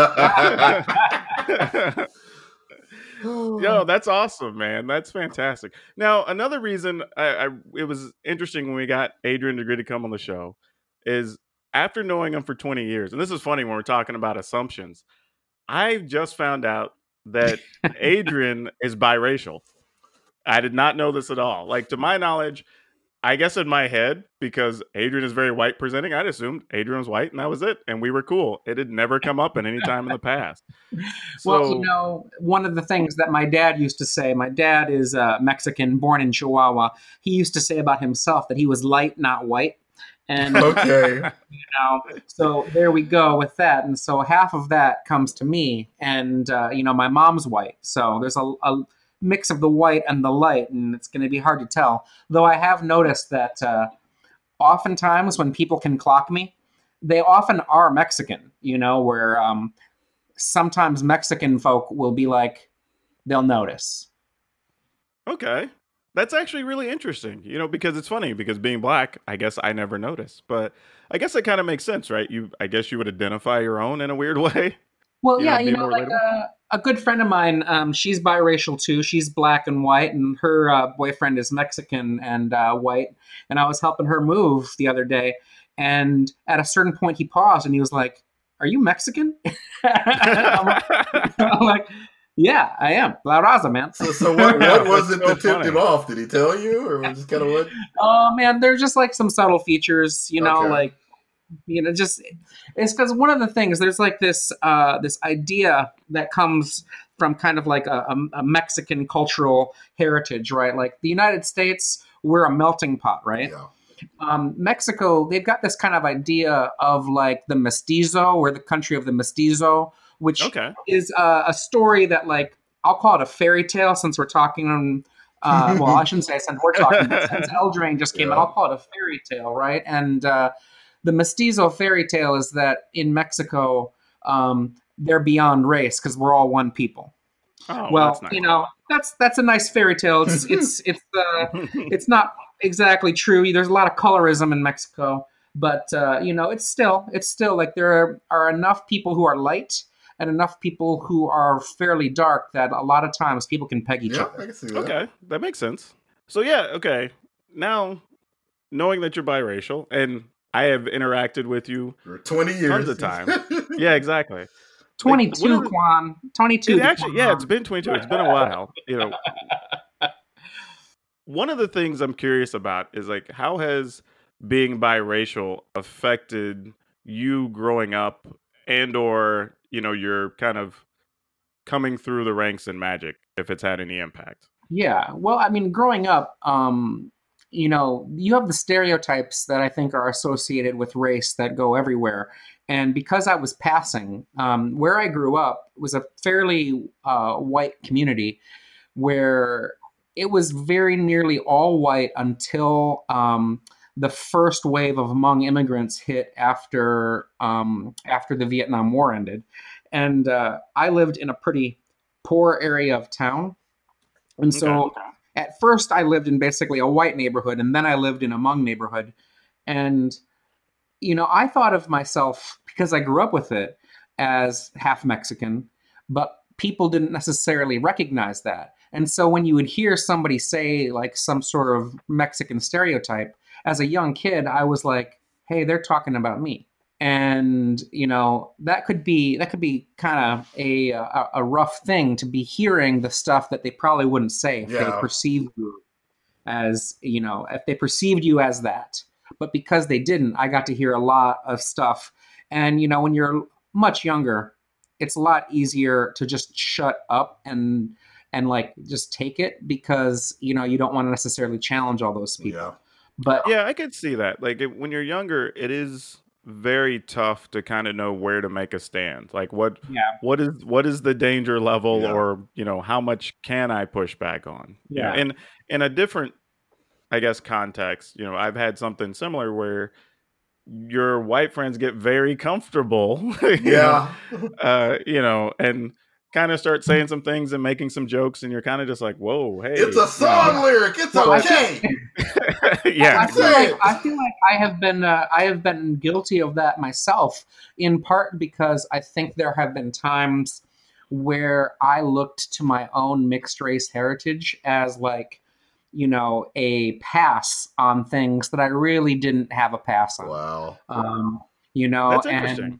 Speaker 3: Yo, that's awesome, man. That's fantastic. Now, another reason I, I it was interesting when we got Adrian DeGree to come on the show is after knowing him for twenty years, and this is funny when we're talking about assumptions, I just found out that Adrian is biracial. I did not know this at all. Like, to my knowledge, I guess in my head, because Adrian is very white presenting, I'd assumed Adrian was white and that was it. And we were cool. It had never come up at any time in the past.
Speaker 5: Well,
Speaker 3: So-
Speaker 5: you know, one of the things that my dad used to say, my dad is uh, Mexican, born in Chihuahua. He used to say about himself that he was light, not white. And,
Speaker 4: Okay.
Speaker 5: you know, so there we go with that. And so half of that comes to me. And, uh, you know, my mom's white. So there's a, a mix of the white and the light, and it's going to be hard to tell. Though I have noticed that uh, oftentimes when people can clock me, they often are Mexican, you know, where um, sometimes Mexican folk will be like, they'll notice.
Speaker 3: Okay. That's actually really interesting, you know, because it's funny because being black, I guess I never noticed, but I guess that kind of makes sense, right? You, I guess you would identify your own in a weird way.
Speaker 5: Well,
Speaker 3: Yeah,
Speaker 5: yeah,
Speaker 3: it'd
Speaker 5: you
Speaker 3: be
Speaker 5: know,
Speaker 3: more
Speaker 5: like
Speaker 3: relatable.
Speaker 5: uh, a good friend of mine, um, she's biracial too. She's black and white, and her uh, boyfriend is Mexican and uh, white. And I was helping her move the other day, and at a certain point, he paused and he was like, "Are you Mexican?" I'm, like, I'm like, "Yeah, I am. La Raza, man."
Speaker 4: So, so what, what was it
Speaker 3: That's so
Speaker 4: that tipped
Speaker 3: funny.
Speaker 4: him off? Did he tell you, or was just kind of what?
Speaker 5: Oh man, there's just like some subtle features, you know,
Speaker 4: Okay.
Speaker 5: like you know, just it's because one of the things there's like this uh, this idea that comes from kind of like a, a, a Mexican cultural heritage, right? Like the United States, we're a melting pot, right?
Speaker 4: Yeah.
Speaker 5: Um, Mexico, they've got this kind of idea of like the mestizo, or the country of the mestizo, which
Speaker 3: Okay.
Speaker 5: is uh, a story that, like, I'll call it a fairy tale since we're talking on. Uh, well, I shouldn't say since we're talking, but since Eldraine just came
Speaker 4: Yeah.
Speaker 5: out, I'll call it a fairy tale, right? And uh, the mestizo fairy tale is that in Mexico, um, they're beyond race because we're all one people.
Speaker 3: Oh,
Speaker 5: well,
Speaker 3: that's nice.
Speaker 5: you know, that's that's a nice fairy tale. It's it's it's uh, it's not exactly true. There's a lot of colorism in Mexico, but uh, you know, it's still it's still like there are, are enough people who are light and enough people who are fairly dark that a lot of times people can peg each
Speaker 4: Yeah,
Speaker 5: other.
Speaker 4: I can see that.
Speaker 3: Okay, that makes sense. So yeah, okay. Now, knowing that you're biracial, and I have interacted with you
Speaker 4: For twenty years.
Speaker 3: tons of time. Yeah, exactly.
Speaker 5: twenty-two,
Speaker 3: what are the-
Speaker 5: Quan. twenty-two.
Speaker 3: It actually, yeah, it's been twenty-two. It's been a while. You know, one of the things I'm curious about is like, how has being biracial affected you growing up, and or you know, you're kind of coming through the ranks in Magic, if it's had any impact.
Speaker 5: Yeah. Well, I mean, growing up, um, you know, you have the stereotypes that I think are associated with race that go everywhere. And because I was passing, um, where I grew up was a fairly uh, white community where it was very nearly all white until um, the first wave of Hmong immigrants hit after um, after the Vietnam War ended. And uh, I lived in a pretty poor area of town. And so
Speaker 3: Okay.
Speaker 5: at first I lived in basically a white neighborhood, and then I lived in a Hmong neighborhood. And, you know, I thought of myself, because I grew up with it, as half Mexican, but people didn't necessarily recognize that. And so when you would hear somebody say like some sort of Mexican stereotype, as a young kid, I was like, hey, they're talking about me. And, you know, that could be that could be kind of a, a a rough thing to be hearing the stuff that they probably wouldn't say if
Speaker 4: Yeah.
Speaker 5: they perceived you as, you know, if they perceived you as that. But because they didn't, I got to hear a lot of stuff. And, you know, when you're much younger, it's a lot easier to just shut up and and like just take it, because, you know, you don't want to necessarily challenge all those people.
Speaker 4: Yeah.
Speaker 5: But
Speaker 3: Yeah, I could see that. Like it, when you're younger, it is very tough to kind of know where to make a stand. Like what
Speaker 5: yeah,
Speaker 3: what is what is the danger level,
Speaker 4: Yeah.
Speaker 3: or you know, how much can I push back on? You know,
Speaker 5: Yeah.
Speaker 3: and in a different, I guess, context, you know, I've had something similar where your white friends get very comfortable, you know,
Speaker 4: Yeah.
Speaker 3: uh, you know, and kind of start saying some things and making some jokes, and you're kind of just like, whoa, hey,
Speaker 4: It's a song lyric. It's
Speaker 5: Well, I
Speaker 4: okay.
Speaker 3: yeah,
Speaker 5: I feel
Speaker 4: Say
Speaker 5: like
Speaker 4: it.
Speaker 5: I feel like I have been uh, I have been guilty of that myself, in part because I think there have been times where I looked to my own mixed race heritage as like, you know, a pass on things that I really didn't have a pass on.
Speaker 4: Wow.
Speaker 5: Um, you know,
Speaker 3: That's
Speaker 5: and
Speaker 3: interesting.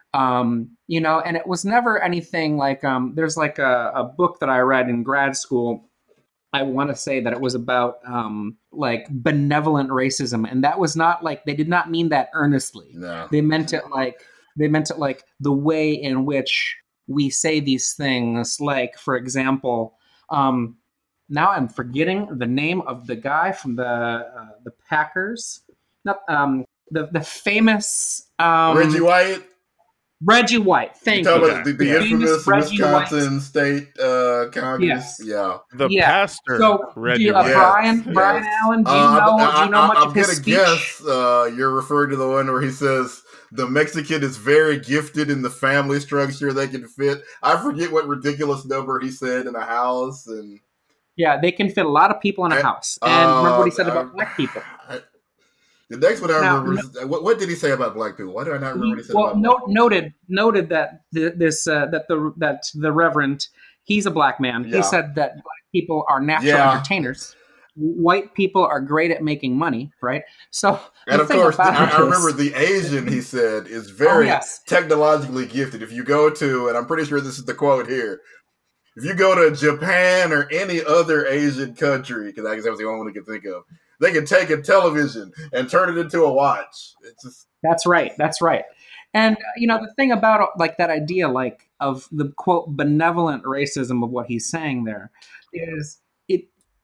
Speaker 5: um, you know, and it was never anything like um, there's like a, a book that I read in grad school. I want to say that it was about um, like benevolent racism, and that was not like, they did not mean that earnestly.
Speaker 4: No.
Speaker 5: They meant it like they meant it like the way in which we say these things. Like, for example, um, now I'm forgetting the name of the guy from the uh, the Packers, not um, the the famous um,
Speaker 4: Reggie White.
Speaker 5: Reggie White.
Speaker 4: You
Speaker 5: Thank
Speaker 4: talking
Speaker 5: you.
Speaker 4: about the, the
Speaker 3: Yeah.
Speaker 4: infamous
Speaker 5: Famous Reggie
Speaker 4: Wisconsin State uh, Congress?
Speaker 5: Yes.
Speaker 4: Yeah.
Speaker 3: The
Speaker 5: Yeah.
Speaker 3: pastor,
Speaker 5: So, do
Speaker 3: Reggie
Speaker 5: you, uh,
Speaker 3: White.
Speaker 4: Yes,
Speaker 5: Brian,
Speaker 4: yes.
Speaker 5: Brian Allen, do you
Speaker 4: Uh,
Speaker 5: know?
Speaker 4: I,
Speaker 5: do you know
Speaker 4: I,
Speaker 5: much
Speaker 4: I'm
Speaker 5: of his
Speaker 4: gonna
Speaker 5: speech?
Speaker 4: guess uh, you're referring to the one where he says the Mexican is very gifted in the family structure they can fit. I forget what ridiculous number he said in a house, and
Speaker 5: Yeah, they can fit a lot of people in a
Speaker 4: And,
Speaker 5: house. And remember what he said
Speaker 4: uh,
Speaker 5: about
Speaker 4: I-
Speaker 5: black people.
Speaker 4: I- the next one I
Speaker 5: Now,
Speaker 4: remember is what, what did he say about black people? Why do I not remember what he said
Speaker 5: Well,
Speaker 4: about
Speaker 5: no,
Speaker 4: black people?
Speaker 5: noted noted that the, this uh, that the that the Reverend, he's a black man.
Speaker 4: Yeah.
Speaker 5: He said that black people are natural
Speaker 4: Yeah.
Speaker 5: entertainers. White people are great at making money, right? So,
Speaker 4: And
Speaker 5: the
Speaker 4: of
Speaker 5: thing
Speaker 4: course,
Speaker 5: about
Speaker 4: I,
Speaker 5: it
Speaker 4: I remember
Speaker 5: is-
Speaker 4: the Asian, he said, is
Speaker 5: Oh,
Speaker 4: very
Speaker 5: yes.
Speaker 4: technologically gifted. If you go to, and I'm pretty sure this is the quote here, if you go to Japan or any other Asian country, because I guess that was the only one I could think of, they can take a television and turn it into a watch. It's just,
Speaker 5: That's right. That's right. And you know, the thing about like that idea, like of the quote benevolent racism of what he's saying there, is it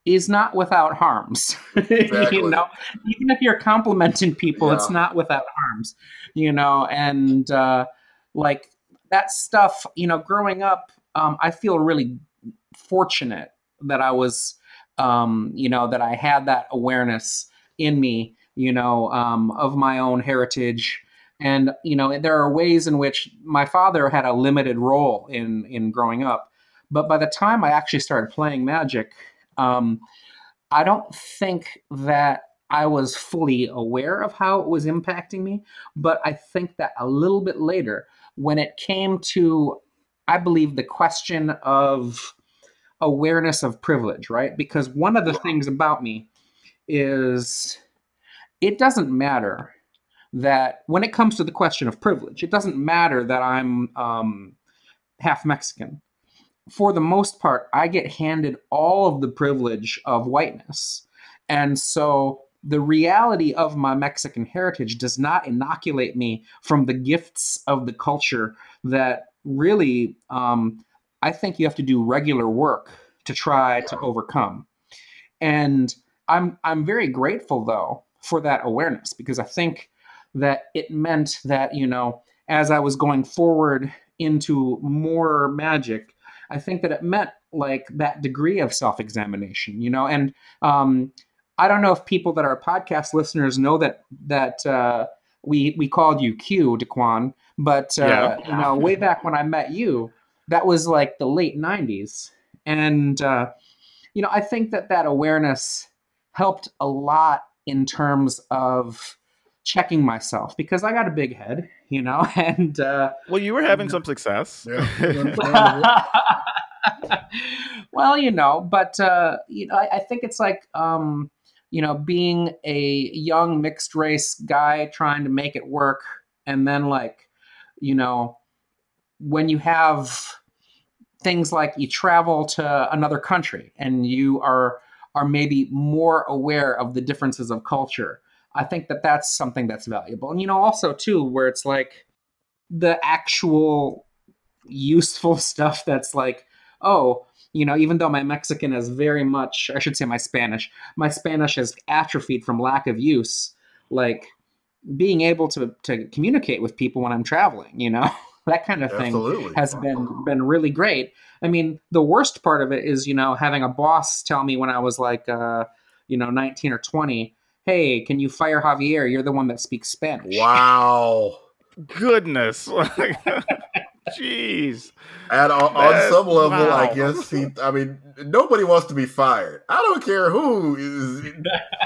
Speaker 5: is not without harms.
Speaker 4: Exactly.
Speaker 5: You know, even if you're complimenting people,
Speaker 4: Yeah.
Speaker 5: it's not without harms. You know, and uh, like that stuff. You know, growing up, um, I feel really fortunate that I was, um, you know, that I had that awareness in me. You know, um, of my own heritage. And you know, there are ways in which my father had a limited role in in growing up. But by the time I actually started playing Magic, um, I don't think that I was fully aware of how it was impacting me. But I think that a little bit later, when it came to, I believe, the question of awareness of privilege, right? Because one of the things about me is it doesn't matter that when it comes to the question of privilege, it doesn't matter that I'm um, half Mexican. For the most part, I get handed all of the privilege of whiteness. And so the reality of my Mexican heritage does not inoculate me from the gifts of the culture that really, um, I think you have to do regular work to try to overcome. And I'm I'm very grateful though for that awareness, because I think that it meant that, you know, as I was going forward into more magic, I think that it meant like that degree of self-examination, you know. And um, I don't know if people that are podcast listeners know that that uh, we we called you Q, Daquan, but uh,
Speaker 3: Yeah.
Speaker 5: you know, way back when I met you, that was like the late nineties, and uh, you know, I think that that awareness helped a lot in terms of checking myself, because I got a big head, you know, and uh,
Speaker 3: Well, you were having some success.
Speaker 4: Yeah, understandable.
Speaker 5: well, you know, but uh, you know, I, I think it's like, um, you know, being a young mixed race guy trying to make it work, and then like, you know, when you have things like you travel to another country and you are are maybe more aware of the differences of culture. I think that that's something that's valuable. And you know, also too, where it's like the actual useful stuff that's like, oh, you know, even though my Mexican is very much, I should say my Spanish, my Spanish has atrophied from lack of use, like being able to to communicate with people when I'm traveling, you know, that kind of thing
Speaker 4: Absolutely.
Speaker 5: has been been really great. I mean, the worst part of it is, you know, having a boss tell me when I was like, uh, you know, nineteen or twenty, hey, can you fire Javier? You're the one that speaks Spanish.
Speaker 4: Wow.
Speaker 3: Goodness. Jeez.
Speaker 4: And on, on
Speaker 3: That-
Speaker 4: some level,
Speaker 3: wow.
Speaker 4: I guess he. I mean, nobody wants to be fired. I don't care who is.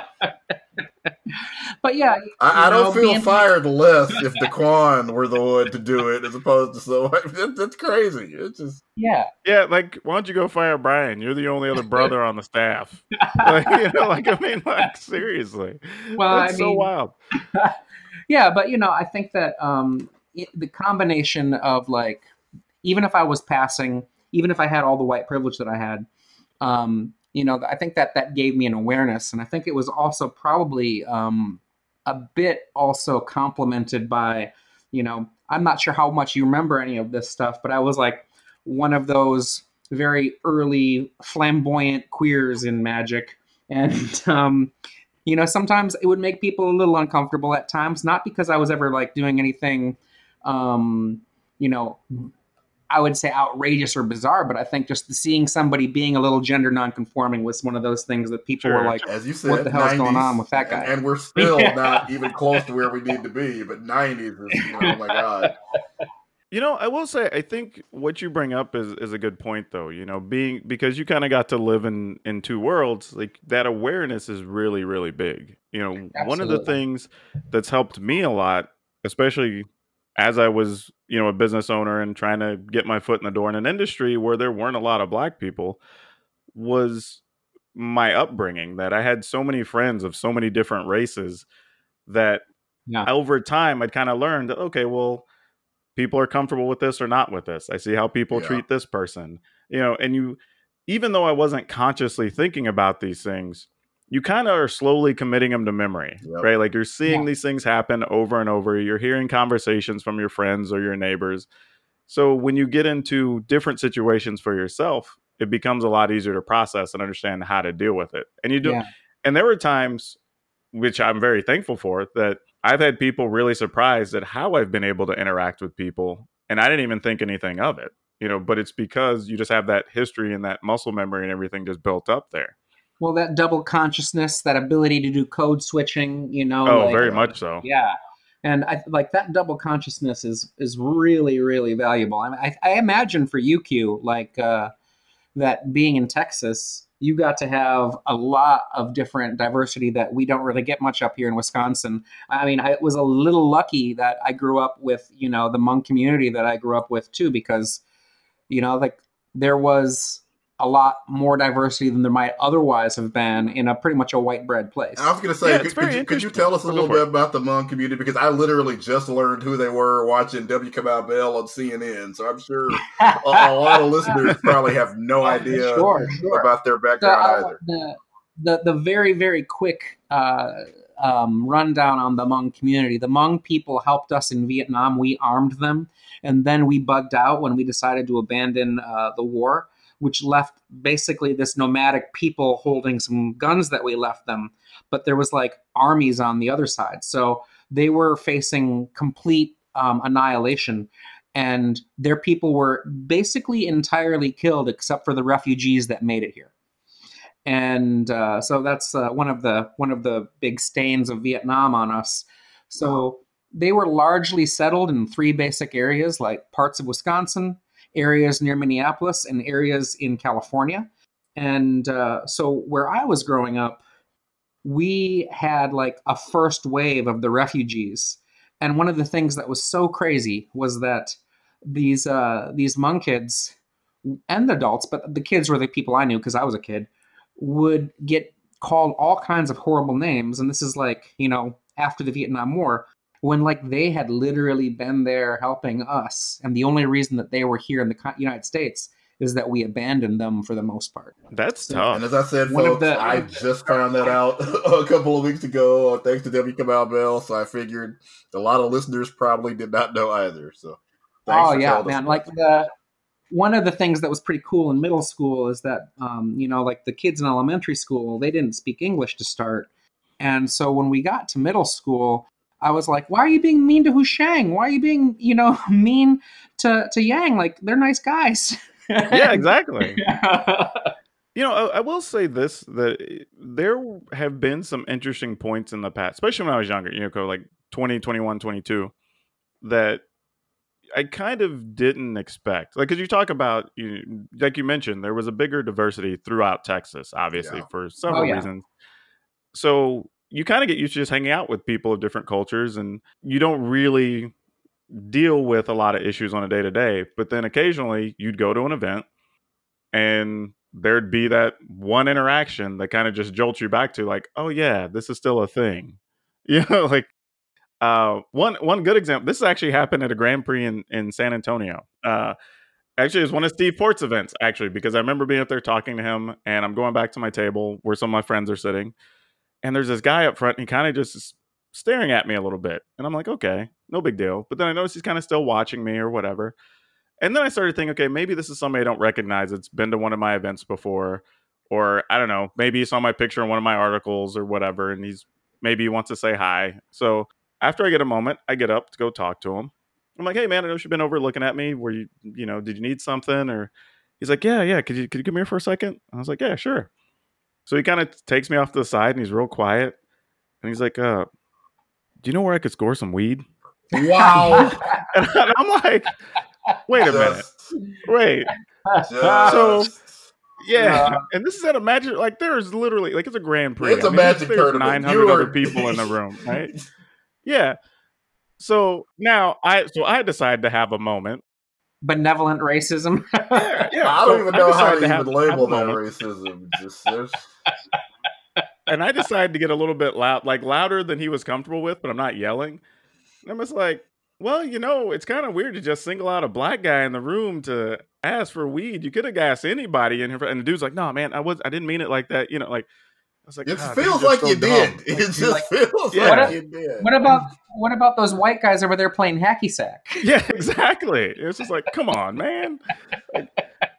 Speaker 5: But yeah,
Speaker 4: I, I
Speaker 5: you know,
Speaker 4: don't feel
Speaker 5: being-
Speaker 4: fired less if Daquan were the one to do it as opposed to so. That, that's crazy. It's just
Speaker 5: yeah,
Speaker 3: Yeah, like, why don't you go fire Brian? You're the only other brother on the staff. Like, you know, like, I mean, like, seriously.
Speaker 5: Well, I
Speaker 3: That's so
Speaker 5: mean-
Speaker 3: wild.
Speaker 5: yeah, but you know, I think that um, it, the combination of like, even if I was passing, even if I had all the white privilege that I had, um, you know, I think that that gave me an awareness, and I think it was also probably um, a bit also complemented by, you know, I'm not sure how much you remember any of this stuff, but I was like one of those very early flamboyant queers in Magic, and um, you know, sometimes it would make people a little uncomfortable at times, not because I was ever like doing anything, um, you know, I would say outrageous or bizarre, but I think just seeing somebody being a little gender nonconforming was one of those things that people
Speaker 3: Sure.
Speaker 5: were like,
Speaker 4: as you said.
Speaker 5: what the hell's going
Speaker 4: nineties,
Speaker 5: on with that guy?
Speaker 4: And, and we're still
Speaker 5: Yeah.
Speaker 4: not even close to where we need to be. But nineties is, you know, oh my god.
Speaker 3: You know, I will say, I think what you bring up is, is a good point, though. You know, being because you kind of got to live in in two worlds, like that awareness is really, really big. You know, one of the
Speaker 5: Absolutely.
Speaker 3: things that's helped me a lot, especially as I was, you know, a business owner and trying to get my foot in the door in an industry where there weren't a lot of black people, was my upbringing. That I had so many friends of so many different races that
Speaker 5: Yeah.
Speaker 3: over time I'd kind of learned that, okay, well, people are comfortable with this or not with this. I see how people
Speaker 4: Yeah.
Speaker 3: treat this person, you know, and you, even though I wasn't consciously thinking about these things, you kind of are slowly committing them to memory,
Speaker 4: Yep.
Speaker 3: right? Like you're seeing
Speaker 5: Yeah.
Speaker 3: these things happen over and over. You're hearing conversations from your friends or your neighbors. So when you get into different situations for yourself, it becomes a lot easier to process and understand how to deal with it. And you do,
Speaker 5: Yeah.
Speaker 3: and there were times, which I'm very thankful for, that I've had people really surprised at how I've been able to interact with people, and I didn't even think anything of it, you know. But it's because you just have that history and that muscle memory and everything just built up there.
Speaker 5: Well, that double consciousness, that ability to do code switching, you know.
Speaker 3: Oh,
Speaker 5: like,
Speaker 3: very much so.
Speaker 5: Yeah. And I like that double consciousness is is really, really valuable. I, mean, I, I imagine for you, Q, like uh, that being in Texas, you got to have a lot of different diversity that we don't really get much up here in Wisconsin. I mean, I was a little lucky that I grew up with, you know, the Hmong community that I grew up with too, because, you know, like there was a lot more diversity than there might otherwise have been in a pretty much a white bread place.
Speaker 4: I was going to say,
Speaker 3: Yeah,
Speaker 4: could,
Speaker 3: it's
Speaker 4: could,
Speaker 3: very
Speaker 4: you, could you
Speaker 3: interesting.
Speaker 4: tell us a
Speaker 3: Go
Speaker 4: little
Speaker 3: for
Speaker 4: bit
Speaker 3: it.
Speaker 4: about the Hmong community? Because I literally just learned who they were watching W. Kamau Bell on C N N. So I'm sure a, a lot of listeners probably have no idea
Speaker 5: Sure, sure.
Speaker 4: about their
Speaker 5: The,
Speaker 4: background
Speaker 5: uh,
Speaker 4: either.
Speaker 5: the, the the very very quick uh, um, rundown on the Hmong community. The Hmong people helped us in Vietnam. We armed them, and then we bugged out when we decided to abandon uh, the war, which left basically this nomadic people holding some guns that we left them. But there was like armies on the other side, so they were facing complete um, annihilation. And their people were basically entirely killed, except for the refugees that made it here. And uh, so that's uh, one of the one of the big stains of Vietnam on us. So they were largely settled in three basic areas, like parts of Wisconsin, areas near Minneapolis, and areas in California. And uh, so where I was growing up, we had like a first wave of the refugees. And one of the things that was so crazy was that these uh, these Hmong kids and the adults, but the kids were the people I knew because I was a kid, would get called all kinds of horrible names. And this is like, you know, after the Vietnam War, when like they had literally been there helping us. And the only reason that they were here in the United States is that we abandoned them for the most part.
Speaker 3: That's
Speaker 5: So-
Speaker 3: tough.
Speaker 4: And as I said,
Speaker 5: One of
Speaker 4: folks,
Speaker 5: the-
Speaker 4: I just found that out a couple of weeks ago, uh, thanks to W. Kamau Bell. So I figured a lot of listeners probably did not know either. So, thanks
Speaker 5: Oh
Speaker 4: for
Speaker 5: yeah,
Speaker 4: telling us
Speaker 5: man!
Speaker 4: about
Speaker 5: Like
Speaker 4: that.
Speaker 5: the one of the things that was pretty cool in middle school is that um, you know, like the kids in elementary school, they didn't speak English to start, and so when we got to middle school, I was like, "Why are you being mean to Hushang? Why are you being, you know, mean to to Yang? Like they're nice guys."
Speaker 3: Yeah, exactly. You know, I, I will say this, that there have been some interesting points in the past, especially when I was younger, you know, like twenty, twenty-one, twenty-two, that I kind of didn't expect. Like, because you talk about, you, like you mentioned, there was a bigger diversity throughout Texas, obviously,
Speaker 4: Yeah.
Speaker 3: for several
Speaker 5: Oh, yeah.
Speaker 3: reasons. So you kind of get used to just hanging out with people of different cultures, and you don't really deal with a lot of issues on a day to day. But then occasionally you'd go to an event and there'd be that one interaction that kind of just jolts you back to like, oh yeah, this is still a thing. You know, like uh, one one good example. This actually happened at a Grand Prix in, in San Antonio. Uh, actually, it was one of Steve Port's events, actually, because I remember being up there talking to him, and I'm going back to my table where some of my friends are sitting, and there's this guy up front, and he kind of just is staring at me a little bit. And I'm like, okay, no big deal. But then I noticed he's kind of still watching me or whatever. And then I started thinking, okay, maybe this is somebody I don't recognize. It's been to one of my events before. Or I don't know, maybe he saw my picture in one of my articles or whatever, and he's maybe he wants to say hi. So after I get a moment, I get up to go talk to him. I'm like, hey man, I know you've been over looking at me. Were you, you know, did you need something? Or he's like, yeah, yeah. Could you could you come here for a second? I was like, yeah, sure. So he kind of takes me off to the side and he's real quiet. And he's like, uh, do you know where I could score some weed?
Speaker 4: Wow.
Speaker 3: And I'm like, wait a minute.
Speaker 4: Just-
Speaker 3: Wait.
Speaker 4: just-
Speaker 3: So- Yeah.
Speaker 5: Yeah.
Speaker 3: And this is at a magic, like there's literally, like it's a Grand Prix.
Speaker 4: It's a
Speaker 3: I mean,
Speaker 4: magic
Speaker 3: there's
Speaker 4: tournament.
Speaker 3: nine hundred
Speaker 4: You
Speaker 3: other
Speaker 4: are-
Speaker 3: people in the room, right? Yeah. So now I, so I decided to have a moment.
Speaker 5: Benevolent racism.
Speaker 3: Yeah. yeah.
Speaker 4: I
Speaker 3: So
Speaker 4: don't even know how
Speaker 3: decided
Speaker 4: to
Speaker 3: have-
Speaker 4: even label
Speaker 3: have a
Speaker 4: that
Speaker 3: moment.
Speaker 4: racism. Just there's,
Speaker 3: And I decided to get a little bit loud, like louder than he was comfortable with, but I'm not yelling. And I'm just like, well, you know, it's kind of weird to just single out a black guy in the room to ask for weed. You could have asked anybody in here. And the dude's like, no, man, I was, I didn't mean it like that. You know, like, I was like,
Speaker 4: it
Speaker 3: "God, this is
Speaker 4: feels
Speaker 3: just
Speaker 4: like
Speaker 3: so
Speaker 4: you
Speaker 3: dumb."
Speaker 4: did. It just
Speaker 5: like-
Speaker 4: feels
Speaker 3: Yeah.
Speaker 4: like
Speaker 5: What
Speaker 4: you did.
Speaker 5: What about what about those white guys over there playing hacky sack?
Speaker 3: Yeah, exactly. It's just like, come on, man. Like,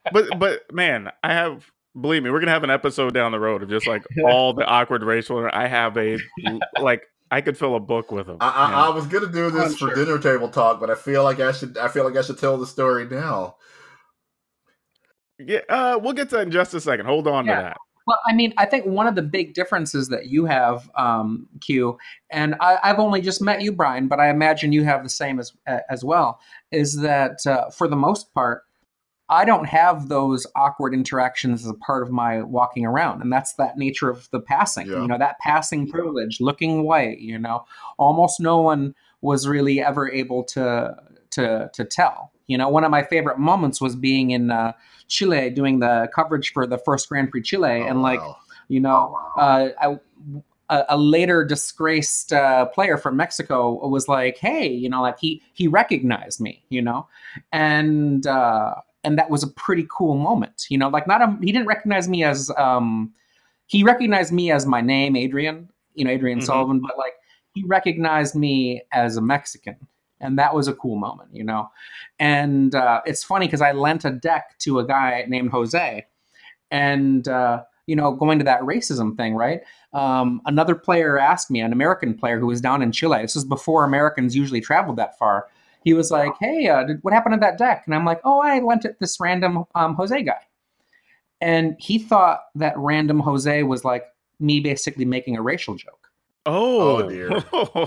Speaker 3: but but man, I have. Believe me, we're gonna have an episode down the road of just like all the awkward racial. I have a like I could fill a book with them.
Speaker 4: I, I,
Speaker 3: yeah.
Speaker 4: I was gonna do this
Speaker 5: I'm
Speaker 4: for
Speaker 5: sure.
Speaker 4: dinner table talk, but I feel like I should. I feel like I should tell the story now.
Speaker 3: Yeah, uh, we'll get to that in just a second. Hold on
Speaker 5: Yeah.
Speaker 3: to that.
Speaker 5: Well, I mean, I think one of the big differences that you have, um, Q, and I, I've only just met you, Brian, but I imagine you have the same as as well, is that uh, for the most part, I don't have those awkward interactions as a part of my walking around, and that's that nature of the passing.
Speaker 4: Yeah.
Speaker 5: You know, that passing privilege, looking white. You know, almost no one was really ever able to to to tell. You know, one of my favorite moments was being in uh, Chile doing the coverage for the first Grand Prix Chile,
Speaker 4: Oh,
Speaker 5: and like,
Speaker 4: wow.
Speaker 5: you know, uh, I, a, a later disgraced uh, player from Mexico was like, "Hey, you know, like he he recognized me, you know," and uh, and that was a pretty cool moment, you know, like not a, he didn't recognize me as um, he recognized me as my name, Adrian, you know, Adrian
Speaker 3: Mhm.
Speaker 5: Sullivan, but like he recognized me as a Mexican. And that was a cool moment, you know. And uh, it's funny because I lent a deck to a guy named Jose. And, uh, you know, going to that racism thing, right? Um, another player asked me, an American player who was down in Chile. This was before Americans usually traveled that far. He was like, hey, uh, did, what happened to that deck? And I'm like, oh, I lent it this random um, Jose guy. And he thought that random Jose was like me basically making a racial joke.
Speaker 3: Oh,
Speaker 4: Oh, dear.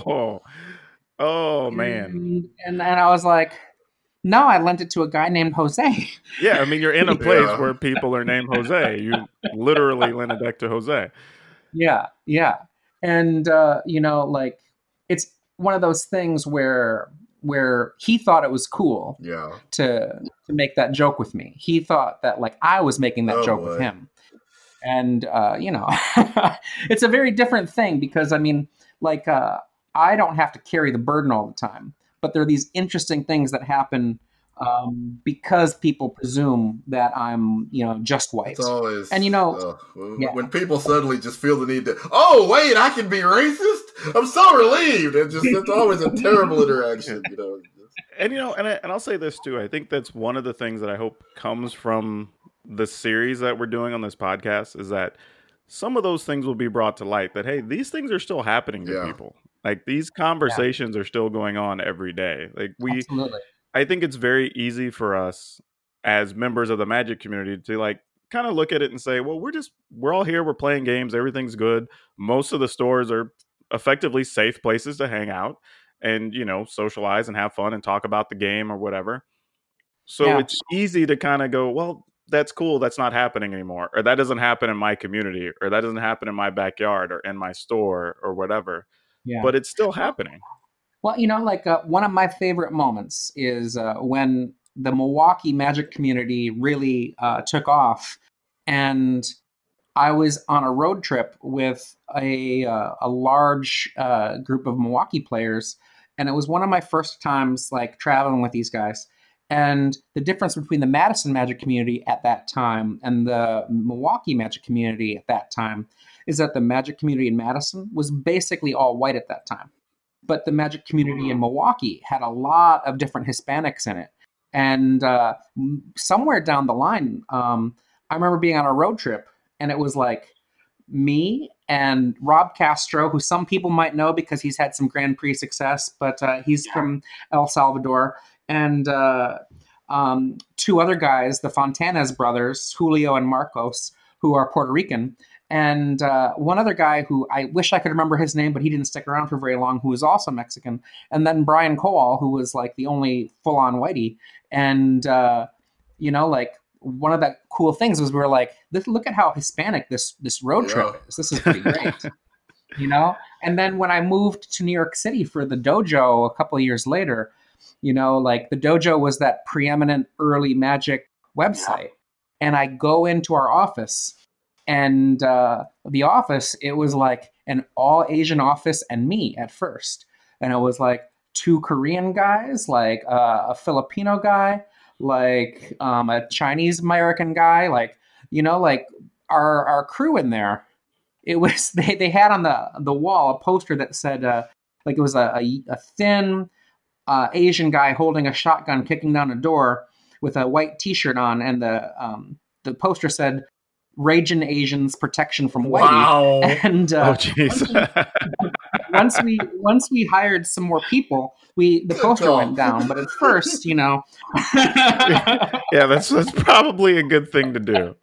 Speaker 3: oh man.
Speaker 5: And, and, and I was like, no, I lent it to a guy named Jose.
Speaker 3: Yeah, I mean you're in a place
Speaker 4: Yeah.
Speaker 3: where people are named Jose. You literally lent a deck to Jose.
Speaker 5: Yeah, yeah. And uh, you know, like it's one of those things where where he thought it was cool
Speaker 4: Yeah.
Speaker 5: to to make that joke with me. He thought that like I was making that
Speaker 4: Oh,
Speaker 5: joke
Speaker 4: boy.
Speaker 5: with him. And uh, you know, it's a very different thing because I mean, like uh, I don't have to carry the burden all the time, but there are these interesting things that happen um, because people presume that I'm, you know, just white.
Speaker 4: It's always
Speaker 5: And, you know,
Speaker 4: ugh, when,
Speaker 5: yeah.
Speaker 4: when people suddenly just feel the need to. Oh wait, I can be racist. I'm so relieved. It just it's always a terrible interaction, you know.
Speaker 3: And you know, and I, and I'll say this too. I think that's one of the things that I hope comes from the series that we're doing on this podcast is that some of those things will be brought to light. That hey, these things are still happening to
Speaker 4: Yeah.
Speaker 3: people. Like these conversations are still going on every day. Like we,
Speaker 5: Absolutely.
Speaker 3: I think it's very easy for us as members of the Magic community to like kind of look at it and say, well, we're just we're all here, we're playing games, everything's good. Most of the stores are effectively safe places to hang out and, you know, socialize and have fun and talk about the game or whatever. So
Speaker 5: Yeah.
Speaker 3: it's easy to kind of go, well, that's cool, that's not happening anymore, or that doesn't happen in my community, or that doesn't happen in my backyard or in my store or whatever.
Speaker 5: Yeah.
Speaker 3: But it's still happening.
Speaker 5: Well, you know, like uh, one of my favorite moments is uh, when the Milwaukee Magic community really uh, took off, and I was on a road trip with a uh, a large uh, group of Milwaukee players, and it was one of my first times like traveling with these guys. And the difference between the Madison Magic community at that time and the Milwaukee Magic community at that time is that the Magic community in Madison was basically all white at that time. But the Magic community in Milwaukee had a lot of different Hispanics in it. And uh, somewhere down the line, um, I remember being on a road trip, and it was like me and Rob Castro, who some people might know because he's had some Grand Prix success, but uh, he's from El Salvador, and uh, um, two other guys, the Fontanez brothers, Julio and Marcos, who are Puerto Rican. And uh, one other guy who I wish I could remember his name, but he didn't stick around for very long, who was also Mexican. And then Brian Cole, who was like the only full-on whitey. And, uh, you know, like one of the cool things was we were like, this, look at how Hispanic this, this road
Speaker 4: Yeah.
Speaker 5: trip is. This is pretty great, you know? And then when I moved to New York City for the dojo a couple of years later, you know, like the dojo was that preeminent early Magic website. And I go into our office, and uh, the office, it was like an all Asian office and me at first. And it was like two Korean guys, like uh, a Filipino guy, like um, a Chinese American guy, like, you know, like our our crew in there. It was, they, they had on the, the wall a poster that said, uh, like it was a, a, a thin uh, Asian guy holding a shotgun kicking down a door with a white T-shirt on, and the um, the poster said "Ragin' Asians Protection from Whitey."
Speaker 4: Wow.
Speaker 5: And
Speaker 3: Oh,
Speaker 5: uh,
Speaker 3: jeez.
Speaker 5: once we once we hired some more people, we the
Speaker 4: Good
Speaker 5: poster
Speaker 4: call.
Speaker 5: went down. But at first, you know,
Speaker 3: Yeah, that's that's probably a good thing to do.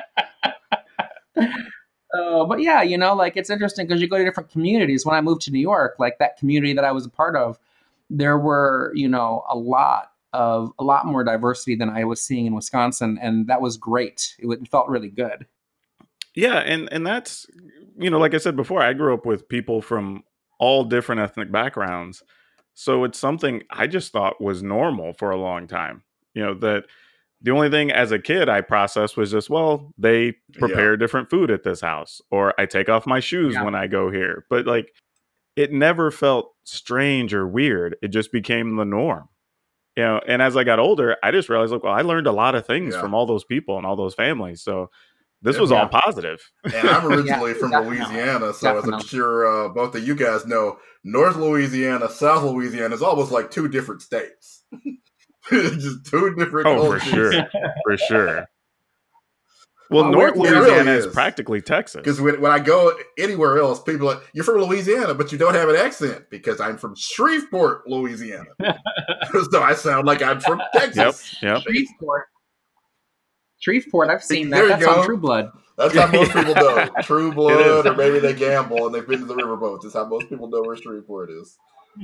Speaker 5: Uh, but yeah, you know, like it's interesting because you go to different communities. When I moved to New York, like that community that I was a part of, there were, you know, a lot of a lot more diversity than I was seeing in Wisconsin, and that was great. It, w- it felt really good.
Speaker 3: Yeah, and and that's, you know, like I said before, I grew up with people from all different ethnic backgrounds. So it's something I just thought was normal for a long time. You know, that the only thing as a kid I processed was just, well, they prepare different food at this house, or I take off my shoes
Speaker 5: Yeah.
Speaker 3: when I go here. But like, it never felt strange or weird. It just became the norm. You know, and as I got older, I just realized, like, well, I learned a lot of things
Speaker 4: Yeah.
Speaker 3: from all those people and all those families. So this was all positive.
Speaker 4: And I'm originally
Speaker 5: Yeah,
Speaker 4: from
Speaker 5: definitely,
Speaker 4: Louisiana, so as I'm
Speaker 5: definitely.
Speaker 4: sure uh, both of you guys know, North Louisiana, South Louisiana is almost like two different states. Just two different
Speaker 3: Oh, for
Speaker 4: cultures.
Speaker 3: sure. For sure. Well,
Speaker 5: Well,
Speaker 3: North
Speaker 5: we're-
Speaker 4: it
Speaker 3: Louisiana
Speaker 4: really
Speaker 3: is
Speaker 4: is.
Speaker 3: practically Texas.
Speaker 4: Because when, when I go anywhere else, people are like, you're from Louisiana, but you don't have an accent because I'm from Shreveport, Louisiana. So I sound like I'm from
Speaker 3: Yep.
Speaker 4: Texas.
Speaker 3: Yep.
Speaker 5: Shreveport, Shreveport. I've seen that.
Speaker 4: There you
Speaker 5: That's
Speaker 4: go.
Speaker 5: on True Blood.
Speaker 4: That's how most
Speaker 3: Yeah.
Speaker 4: people know. True
Speaker 3: It
Speaker 4: Blood,
Speaker 3: is.
Speaker 4: or maybe they gamble and they've been to the riverboats. That's how most people know where Shreveport is.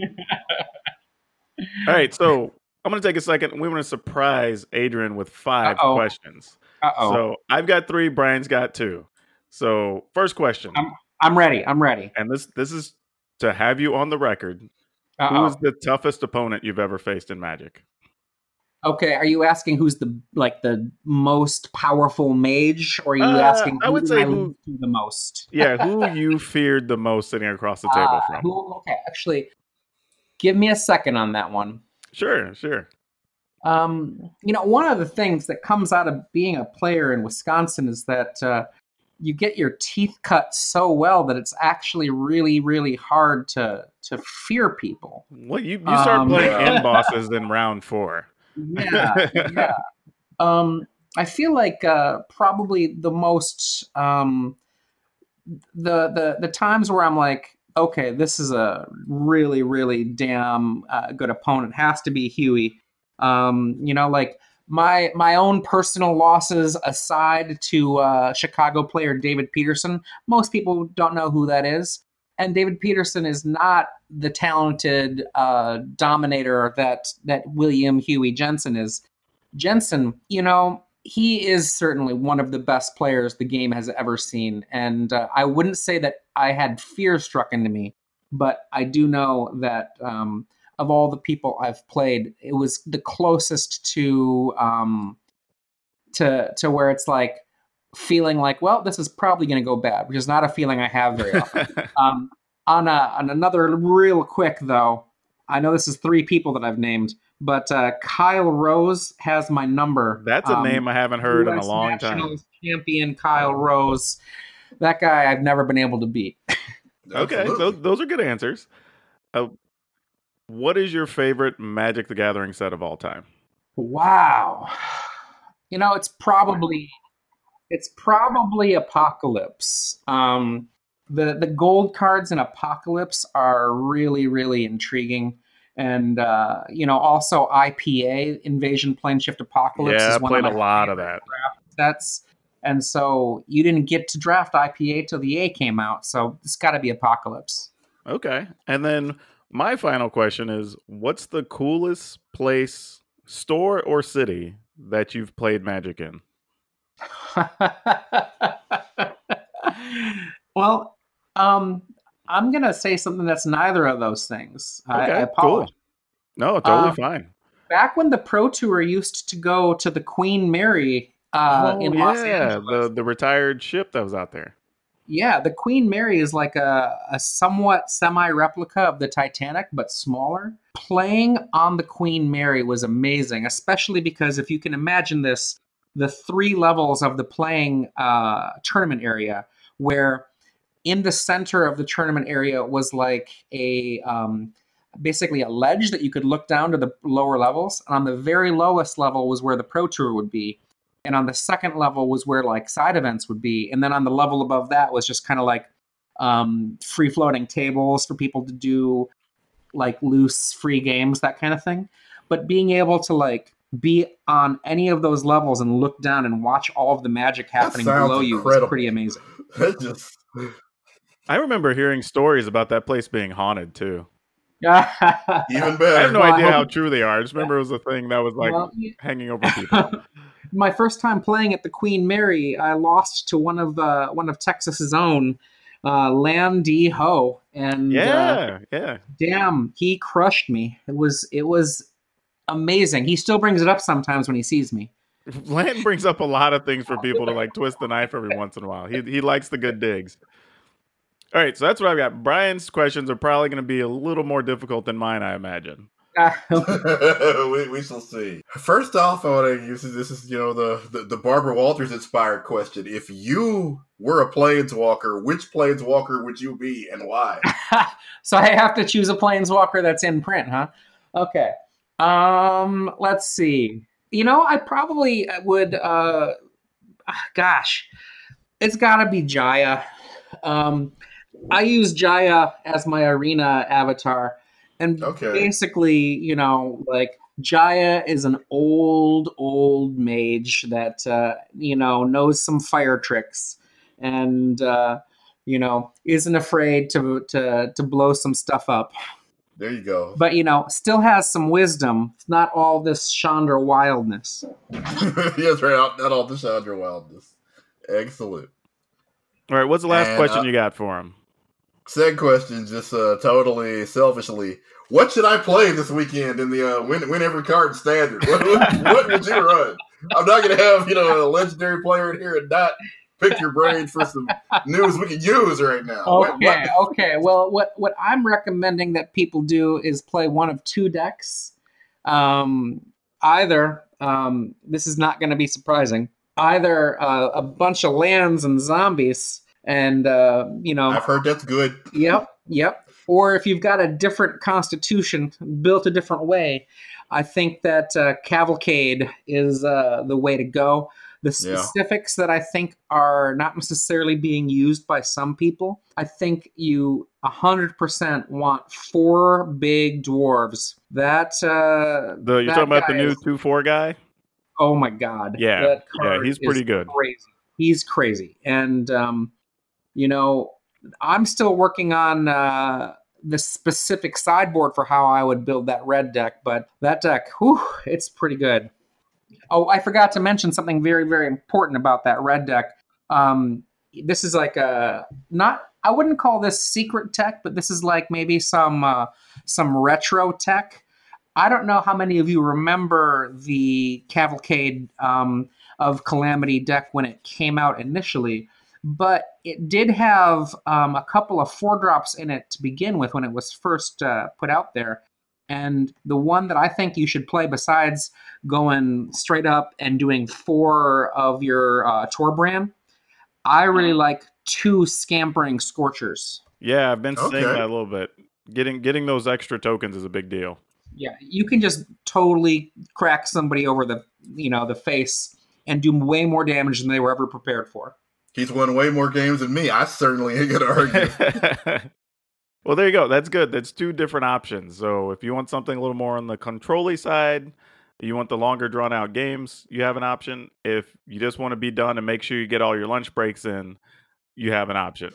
Speaker 3: All right. So I'm going to take a second. We want to surprise Adrian with five
Speaker 5: Uh-oh.
Speaker 3: questions.
Speaker 5: Uh oh.
Speaker 3: So I've got three. Brian's got two. So first question,
Speaker 5: I'm I'm ready. I'm ready.
Speaker 3: and this this is to have you on the record.
Speaker 5: Uh
Speaker 3: Who is
Speaker 5: oh.
Speaker 3: the toughest opponent you've ever faced in Magic?
Speaker 5: Okay. Are you asking who's the like the most powerful mage, or are you
Speaker 3: Uh,
Speaker 5: asking
Speaker 3: I
Speaker 5: who
Speaker 3: would
Speaker 5: did
Speaker 3: say
Speaker 5: I
Speaker 3: who-
Speaker 5: lose to the most?
Speaker 3: Yeah, who you feared the most sitting across the table
Speaker 5: Uh,
Speaker 3: from?
Speaker 5: who, okay, actually, give me a second on that one.
Speaker 3: Sure, sure.
Speaker 5: Um, you know, one of the things that comes out of being a player in Wisconsin is that uh, you get your teeth cut so well that it's actually really, really hard to to fear people.
Speaker 3: Well, you, you start
Speaker 5: Um,
Speaker 3: playing
Speaker 4: Yeah.
Speaker 3: in bosses in round four.
Speaker 5: Yeah, yeah. Um, I feel like uh, probably the most um, the the the times where I'm like, okay, this is a really, really damn uh, good opponent has to be Huey. Um, you know, like my my own personal losses aside to uh, Chicago player David Peterson. Most people don't know who that is, and David Peterson is not the talented uh, dominator that that William Huey Jensen is. Jensen, you know, he is certainly one of the best players the game has ever seen. And uh, I wouldn't say that I had fear struck into me, but I do know that um, of all the people I've played, it was the closest to um, to to where it's like feeling like, well, this is probably going to go bad, which is not a feeling I have very often. Um, on, a, on another real quick, though, I know this is three people that I've named, but uh, Kyle Rose has my number.
Speaker 3: That's a
Speaker 5: Um,
Speaker 3: name I haven't heard in a
Speaker 5: U S
Speaker 3: long time.
Speaker 5: Nationals champion Kyle Rose. That guy I've never been able to beat.
Speaker 3: Okay,
Speaker 4: Absolutely.
Speaker 3: those, those are good answers. Uh, what is your favorite Magic the Gathering set of all time?
Speaker 5: Wow. You know, it's probably it's probably Apocalypse. Um, the the gold cards in Apocalypse are really really intriguing, and uh, you know also I P A Invasion Planeshift Apocalypse
Speaker 3: Yeah, I
Speaker 5: is one
Speaker 3: played
Speaker 5: of
Speaker 3: a
Speaker 5: my
Speaker 3: lot of
Speaker 5: favorite
Speaker 3: that.
Speaker 5: sets. And so you didn't get to draft I P A till the A came out, so it's got to be Apocalypse.
Speaker 3: Okay. And then my final question is, what's the coolest place, store or city that you've played Magic in?
Speaker 5: Well, um, I'm gonna say something that's neither of those things. I,
Speaker 3: Okay,
Speaker 5: I
Speaker 3: cool.
Speaker 5: apologize.
Speaker 3: No, totally
Speaker 5: Um,
Speaker 3: fine.
Speaker 5: Back when the Pro Tour used to go to the Queen Mary uh,
Speaker 3: oh,
Speaker 5: in Los
Speaker 3: yeah,
Speaker 5: Angeles,
Speaker 3: the, the retired ship that was out there.
Speaker 5: yeah, the Queen Mary is like a, a somewhat semi-replica of the Titanic, but smaller. Playing on the Queen Mary was amazing, especially because if you can imagine this, the three levels of the playing uh, tournament area, where in the center of the tournament area was like a um, basically a ledge that you could look down to the lower levels. And on the very lowest level was where the Pro Tour would be. And on the second level was where like side events would be. And then on the level above that was just kind of like um, free floating tables for people to do like loose free games, that kind of thing. But being able to like be on any of those levels and look down and watch all of the magic happening below you was pretty amazing.
Speaker 4: That just...
Speaker 3: I remember hearing stories about that place being haunted too.
Speaker 4: Even better.
Speaker 3: I have no
Speaker 5: Well, I
Speaker 3: idea
Speaker 5: hope-
Speaker 3: how true they are. I just remember it was a thing that was like
Speaker 5: Well, yeah.
Speaker 3: hanging over people.
Speaker 5: My first time playing at the Queen Mary, I lost to one of the one of Texas's own, uh, Lan D Ho, and uh,
Speaker 3: Yeah, yeah.
Speaker 5: damn, he crushed me. It was it was amazing. He still brings it up sometimes when he sees me.
Speaker 3: Lan brings up a lot of things for people to like twist the knife every once in a while. He he likes the good digs. All right, so that's what I've got. Brian's questions are probably going to be a little more difficult than mine, I imagine.
Speaker 4: we, we shall see. First off, I want to use this is you know the, the the Barbara Walters inspired question. If you were a planeswalker, which planeswalker would you be and why?
Speaker 5: So I have to choose a planeswalker that's in print, huh? Okay. Um, let's see. You know, I probably would. Uh, gosh, it's got to be Jaya. Um, I use Jaya as my arena avatar, and
Speaker 4: Okay.
Speaker 5: basically, you know, like Jaya is an old, old mage that uh, you know knows some fire tricks, and uh, you know isn't afraid to to to blow some stuff up.
Speaker 4: There you go.
Speaker 5: But you know, still has some wisdom. It's not all this Chandra wildness.
Speaker 4: Yes, right. Not, not all the Chandra wildness. Excellent.
Speaker 3: All right, what's the last
Speaker 4: And,
Speaker 3: question
Speaker 4: uh,
Speaker 3: you got for him?
Speaker 4: Second question, just uh, totally selfishly. What should I play this weekend in the uh, win, win every card standard? What, what, what would you run? I'm not going to have you know a legendary player in here and not pick your brain for some news we can use right now. What-
Speaker 5: Okay,
Speaker 4: what-
Speaker 5: okay. Well, what what I'm recommending that people do is play one of two decks. Um, either um, this is not going to be surprising. Either uh, a bunch of lands and zombies, and uh, you know,
Speaker 4: I've heard that's good.
Speaker 5: Yep, yep. Or if you've got a different constitution built a different way, I think that uh, Cavalcade is uh, the way to go. The
Speaker 4: Yeah.
Speaker 5: specifics that I think are not necessarily being used by some people, I think you one hundred percent want four big dwarves. That, uh,
Speaker 3: The you're
Speaker 5: that
Speaker 3: talking about the
Speaker 5: guy
Speaker 3: new
Speaker 5: is-
Speaker 3: two four guy?
Speaker 5: oh my God.
Speaker 3: Yeah,
Speaker 5: That
Speaker 3: yeah,
Speaker 5: card
Speaker 3: he's pretty
Speaker 5: is
Speaker 3: good.
Speaker 5: Crazy. He's crazy. And, um, you know, I'm still working on uh, the specific sideboard for how I would build that red deck, but that deck, whew, it's pretty good. Oh, I forgot to mention something very, very important about that red deck. Um, this is like a not. I wouldn't call this secret tech, but this is like maybe some uh, some retro tech. I don't know how many of you remember the Cavalcade um, of Calamity deck when it came out initially, but it did have um, a couple of four drops in it to begin with when it was first uh, put out there. And the one that I think you should play, besides going straight up and doing four of your uh, Torbran, I really like two Scampering Scorchers.
Speaker 3: Yeah, I've been
Speaker 4: Okay.
Speaker 3: seeing that a little bit. Getting getting those extra tokens is a big deal.
Speaker 5: Yeah, you can just totally crack somebody over the you know the face and do way more damage than they were ever prepared for.
Speaker 4: He's won way more games than me. I certainly ain't going to argue.
Speaker 3: Well, there you go. That's good. That's two different options. So if you want something a little more on the control-y side, you want the longer drawn out games, you have an option. If you just want to be done and make sure you get all your lunch breaks in, you have an option.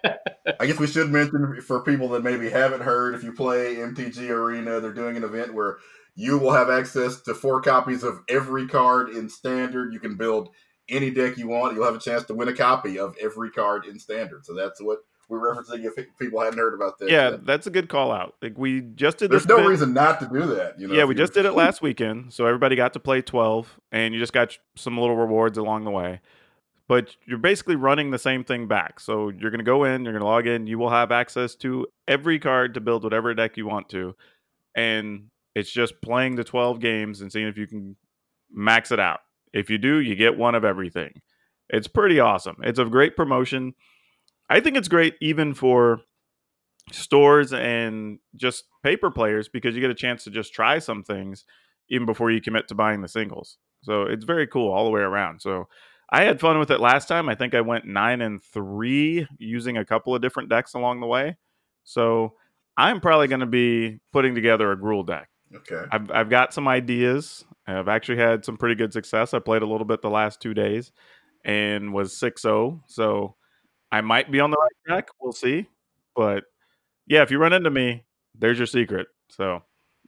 Speaker 4: I guess we should mention for people that maybe haven't heard, if you play M T G Arena, they're doing an event where you will have access to four copies of every card in Standard. You can build any deck you want. You'll have a chance to win a copy of every card in Standard. So that's what we're referencing if people hadn't heard about that.
Speaker 3: Yeah,
Speaker 4: yet.
Speaker 3: that's a good call out. Like we just did
Speaker 4: There's
Speaker 3: this
Speaker 4: no
Speaker 3: bit-
Speaker 4: reason not to do that. You know,
Speaker 3: yeah,
Speaker 4: if
Speaker 3: we
Speaker 4: you-
Speaker 3: just did it last weekend, so everybody got to play twelve, and you just got some little rewards along the way. But you're basically running the same thing back. So you're going to go in, you're going to log in, you will have access to every card to build whatever deck you want to, and it's just playing the twelve games and seeing if you can max it out. If you do, you get one of everything. It's pretty awesome. It's a great promotion. I think it's great even for stores and just paper players because you get a chance to just try some things even before you commit to buying the singles. So it's very cool all the way around. So I had fun with it last time. I think I went nine and three using a couple of different decks along the way. So I'm probably going to be putting together a Gruul deck.
Speaker 4: Okay.
Speaker 3: I've, I've got some ideas. I've actually had some pretty good success. I played a little bit the last two days and was six oh. So I might be on the right track. We'll see. But yeah, if you run into me, there's your secret. So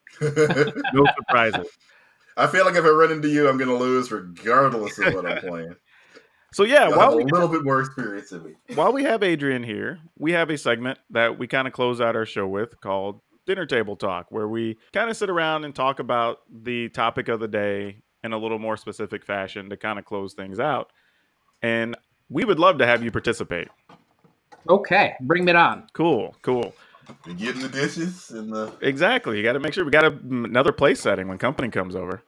Speaker 3: no surprises.
Speaker 4: I feel like if I run into you, I'm going to lose regardless of what I'm playing.
Speaker 3: So yeah,
Speaker 4: You'll
Speaker 3: while
Speaker 4: have
Speaker 3: we
Speaker 4: a little bit more experience than me.
Speaker 3: while we have Adrian here, we have a segment that we kind of close out our show with called Dinner Table Talk, where we kind of sit around and talk about the topic of the day in a little more specific fashion to kind of close things out. And we would love to have you participate.
Speaker 5: Okay, bring it on.
Speaker 3: Cool, cool.
Speaker 4: You're getting the dishes and the
Speaker 3: Exactly. You got to make sure we got a, another place setting when company comes over.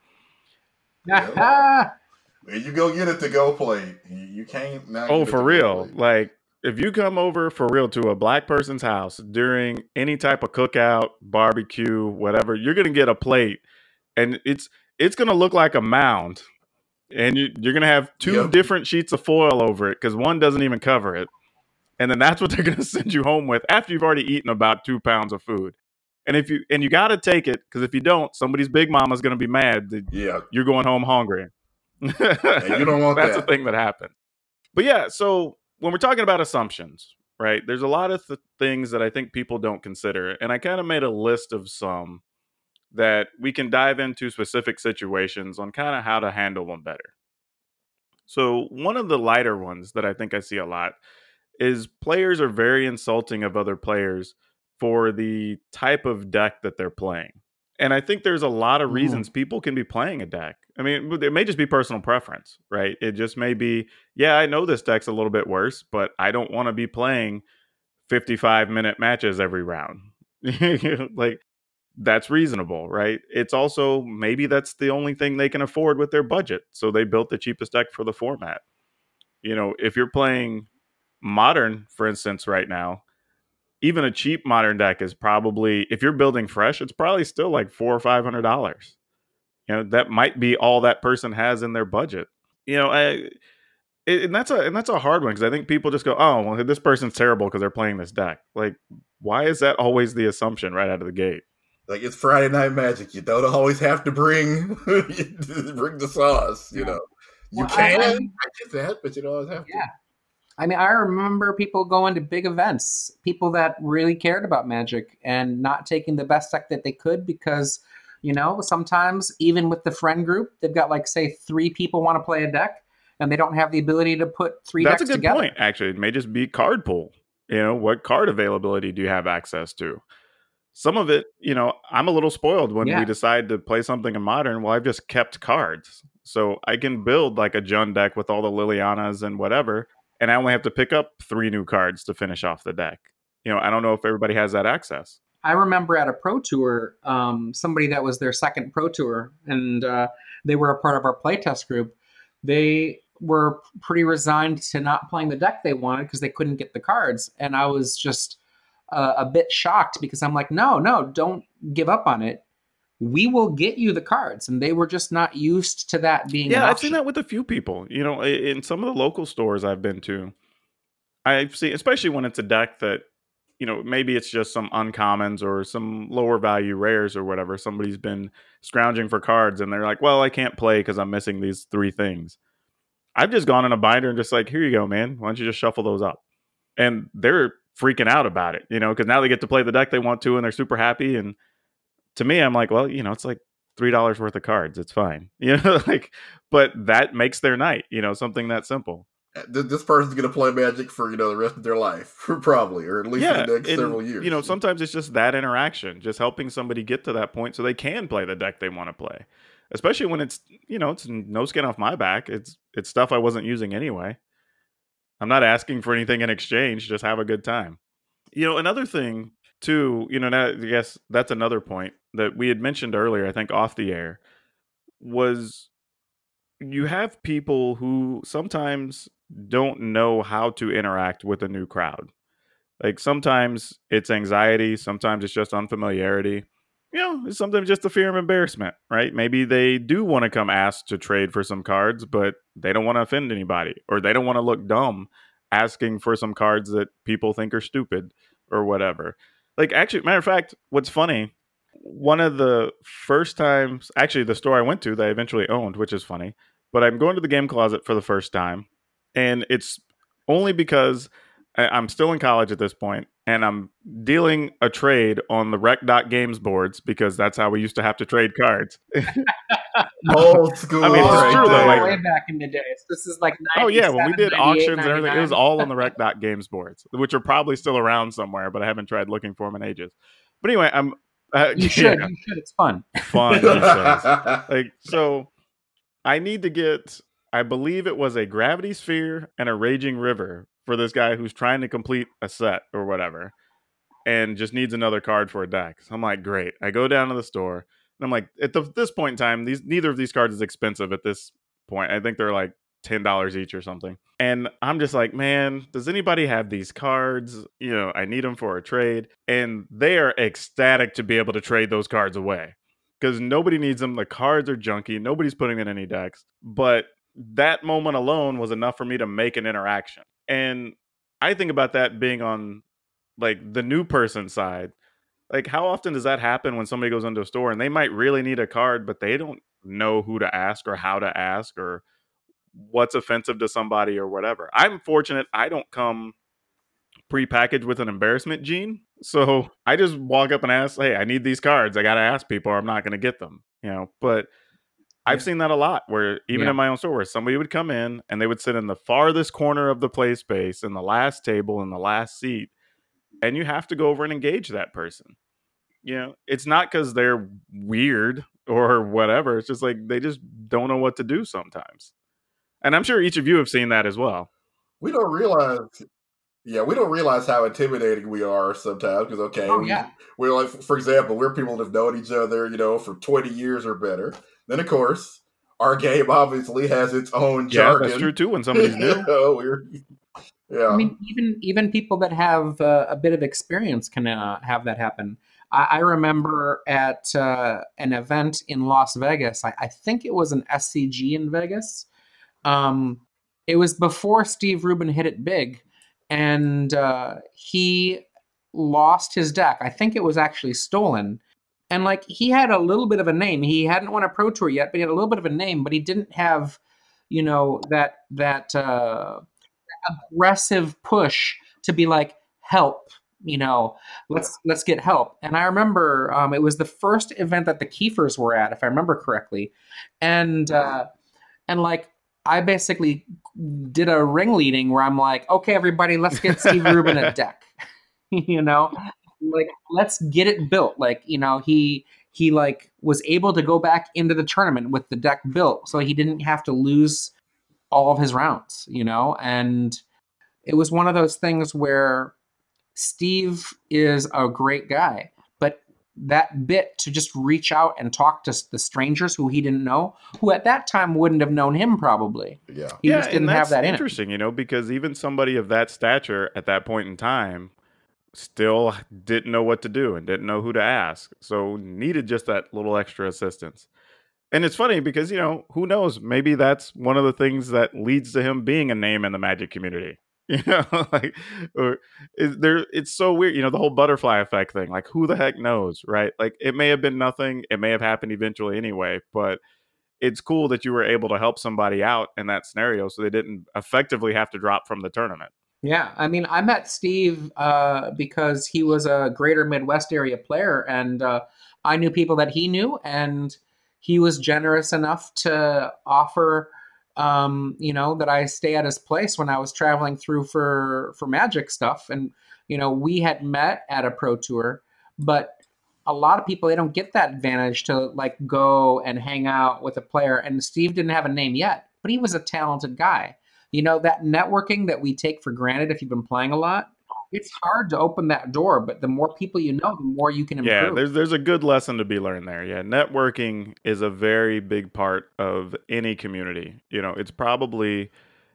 Speaker 5: Ah,
Speaker 4: when you go get it to go plate. You, you can't now.
Speaker 3: Oh,
Speaker 4: get it
Speaker 3: for
Speaker 4: to
Speaker 3: real.
Speaker 4: go plate.
Speaker 3: Like, if you come over for real to a black person's house during any type of cookout, barbecue, whatever, you're going to get a plate and it's it's going to look like a mound. And you, you're going to have two
Speaker 4: Yep.
Speaker 3: different sheets of foil over it because one doesn't even cover it. And then that's what they're going to send you home with after you've already eaten about two pounds of food. And if you and you got to take it because if you don't, somebody's big mama's going to be mad that
Speaker 4: Yeah,
Speaker 3: you're going home hungry.
Speaker 4: and you don't want
Speaker 3: That's
Speaker 4: that.
Speaker 3: the thing that happens. But yeah, so when we're talking about assumptions, right, there's a lot of th- things that I think people don't consider. And I kind of made a list of some that we can dive into specific situations on kind of how to handle them better. So one of the lighter ones that I think I see a lot is players are very insulting of other players for the type of deck that they're playing. And I think there's a lot of
Speaker 5: Mm.
Speaker 3: reasons people can be playing a deck. I mean, it may just be personal preference, right? It just may be, yeah, I know this deck's a little bit worse, but I don't want to be playing fifty-five minute matches every round. Like, that's reasonable, right? It's also maybe that's the only thing they can afford with their budget. So they built the cheapest deck for the format. You know, if you're playing modern, for instance, right now, even a cheap modern deck is probably, if you're building fresh, it's probably still like four or five hundred dollars. You know, that might be all that person has in their budget. You know, I, and that's a and that's a hard one because I think people just go, oh, well, this person's terrible because they're playing this deck. Like, why is that always the assumption right out of the gate?
Speaker 4: Like it's Friday Night Magic. You don't always have to bring bring the sauce. You
Speaker 5: Yeah.
Speaker 4: know, you
Speaker 5: Well, I-
Speaker 4: can. I,
Speaker 5: I-
Speaker 4: get that, but you don't always have to.
Speaker 5: Yeah. I mean, I remember people going to big events, people that really cared about Magic and not taking the best deck that they could because, you know, sometimes even with the friend group, they've got like, say, three people want to play a deck and they don't have the ability to put three
Speaker 3: That's a
Speaker 5: decks
Speaker 3: good
Speaker 5: together.
Speaker 3: point, actually. It may just be card pool. You know, what card availability do you have access to? Some of it, you know, I'm a little spoiled when
Speaker 5: Yeah.
Speaker 3: we decide to play something in modern. Well, I've just kept cards. So I can build like a Jund deck with all the Lilianas and whatever. And I only have to pick up three new cards to finish off the deck. You know, I don't know if everybody has that access.
Speaker 5: I remember at a pro tour, um, somebody that was their second pro tour, and uh, they were a part of our playtest group. They were pretty resigned to not playing the deck they wanted because they couldn't get the cards. And I was just uh, a bit shocked because I'm like, no, no, don't give up on it. We will get you the cards. And they were just not used to that being an
Speaker 3: Yeah, I've
Speaker 5: option.
Speaker 3: seen that with a few people. You know, i- in some of the local stores I've been to, I've seen, especially when it's a deck that, you know, maybe it's just some uncommons or some lower value rares or whatever. Somebody's been scrounging for cards and they're like, well, I can't play because I'm missing these three things. I've just gone in a binder and just like, here you go, man. Why don't you just shuffle those up? And they're freaking out about it, you know, because now they get to play the deck they want to and they're super happy. And to me, I'm like, well, you know, it's like three dollars worth of cards. It's fine. You know, like, but that makes their night, you know, something that simple.
Speaker 4: Th- This person's going to play Magic for you know the rest of their life, probably, or at least
Speaker 3: Yeah.
Speaker 4: for the next
Speaker 3: and,
Speaker 4: several years.
Speaker 3: You know, sometimes it's just that interaction, just helping somebody get to that point so they can play the deck they want to play. Especially when it's, you know, it's no skin off my back. It's it's stuff I wasn't using anyway. I'm not asking for anything in exchange. Just have a good time. You know, another thing too, you know, now, I guess that's another point that we had mentioned earlier, I think off the air, was you have people who sometimes don't know how to interact with a new crowd. Like sometimes it's anxiety, sometimes it's just unfamiliarity. You know, it's sometimes just the fear of embarrassment, right? Maybe they do want to come ask to trade for some cards, but they don't want to offend anybody, or they don't want to look dumb asking for some cards that people think are stupid or whatever. Like, actually, matter of fact, what's funny, one of the first times, actually, the store I went to that I eventually owned, which is funny, but I'm going to the game closet for the first time, and it's only because I- I'm still in college at this point, and I'm dealing a trade on the Rec dot Games boards because that's how we used to have to trade cards.
Speaker 4: Old school.
Speaker 3: I mean, it's
Speaker 4: right
Speaker 3: true, though,
Speaker 4: there.
Speaker 3: like-
Speaker 5: way back in the days. This is like
Speaker 3: Oh yeah, when we did
Speaker 5: ninety-seven,
Speaker 3: auctions and
Speaker 5: ninety-eight,
Speaker 3: everything, it was
Speaker 5: ninety-nine.
Speaker 3: all on the Rec dot Games boards, which are probably still around somewhere, but I haven't tried looking for them in ages. But anyway, I'm uh,
Speaker 5: You
Speaker 3: yeah,
Speaker 5: should. You should. It's fun.
Speaker 3: fun. He says. Like, so I need to get, I believe it was a Gravity Sphere and a Raging River for this guy who's trying to complete a set or whatever, and just needs another card for a deck. So I'm like, great. I go down to the store, and I'm like, at the, this point in time, these neither of these cards is expensive at this point. I think they're like ten dollars each or something. And I'm just like, man, does anybody have these cards? You know, I need them for a trade. And they are ecstatic to be able to trade those cards away because nobody needs them. The cards are junky. Nobody's putting in any decks. But that moment alone was enough for me to make an interaction. And I think about that being on like the new person side. Like, how often does that happen when somebody goes into a store and they might really need a card, but they don't know who to ask or how to ask or what's offensive to somebody or whatever? I'm fortunate I don't come prepackaged with an embarrassment gene. So I just walk up and ask, hey, I need these cards. I got to ask people or I'm not going to get them, you know, but I've
Speaker 5: Yeah.
Speaker 3: seen that a lot where even
Speaker 5: Yeah.
Speaker 3: in my own store where somebody would come in and they would sit in the farthest corner of the play space in the last table in the last seat. And you have to go over and engage that person. You know, it's not because they're weird or whatever. It's just like they just don't know what to do sometimes. And I'm sure each of you have seen that as well.
Speaker 4: We don't realize. Yeah, we don't realize how intimidating we are sometimes because okay,
Speaker 5: Oh,
Speaker 4: we,
Speaker 5: yeah.
Speaker 4: we're like, for example, we're people that have known each other, you know, for twenty years or better. Then of course, our game obviously has its own
Speaker 3: Yeah,
Speaker 4: jargon.
Speaker 3: that's true too when somebody's new.
Speaker 4: You know, we're, yeah.
Speaker 5: I mean, even even people that have uh, a bit of experience can uh, have that happen. I, I remember at uh, an event in Las Vegas. I, I think it was an S C G in Vegas. Um, it was before Steve Rubin hit it big, and uh, he lost his deck. I think it was actually stolen. And like he had a little bit of a name. He hadn't won a pro tour yet, but he had a little bit of a name. But he didn't have, you know, that that. Uh, aggressive push to be like help, you know, let's let's get help. And I remember um, it was the first event that the Kiefers were at, if I remember correctly, and uh, and like I basically did a ringleading where I'm like, okay, everybody, let's get Steve Rubin a deck, you know, like let's get it built. Like, you know, he he like was able to go back into the tournament with the deck built, so he didn't have to lose all of his rounds, you know, and it was one of those things where Steve is a great guy, but that bit to just reach out and talk to the strangers who he didn't know, who at that time wouldn't have known him probably.
Speaker 4: Yeah.
Speaker 5: He
Speaker 3: yeah,
Speaker 5: just didn't
Speaker 3: and
Speaker 5: have
Speaker 3: that's
Speaker 5: that in him.
Speaker 3: interesting, you know, because even somebody of that stature at that point in time still didn't know what to do and didn't know who to ask. So needed just that little extra assistance. And it's funny because, you know, who knows? Maybe that's one of the things that leads to him being a name in the Magic community. You know, like, or is there, it's so weird, you know, the whole butterfly effect thing. Like, who the heck knows, right? Like, it may have been nothing. It may have happened eventually anyway, but it's cool that you were able to help somebody out in that scenario so they didn't effectively have to drop from the tournament.
Speaker 5: Yeah, I mean, I met Steve uh, because he was a greater Midwest area player, and uh, I knew people that he knew, and he was generous enough to offer, um, you know, that I stay at his place when I was traveling through for for Magic stuff. And you know, we had met at a pro tour, but a lot of people, they don't get that advantage to like go and hang out with a player. And Steve didn't have a name yet, but he was a talented guy. You know, that networking that we take for granted if you've been playing a lot, it's hard to open that door, but the more people you know, the more you can improve.
Speaker 3: Yeah, there's there's a good lesson to be learned there. Yeah, networking is a very big part of any community. You know, it's probably,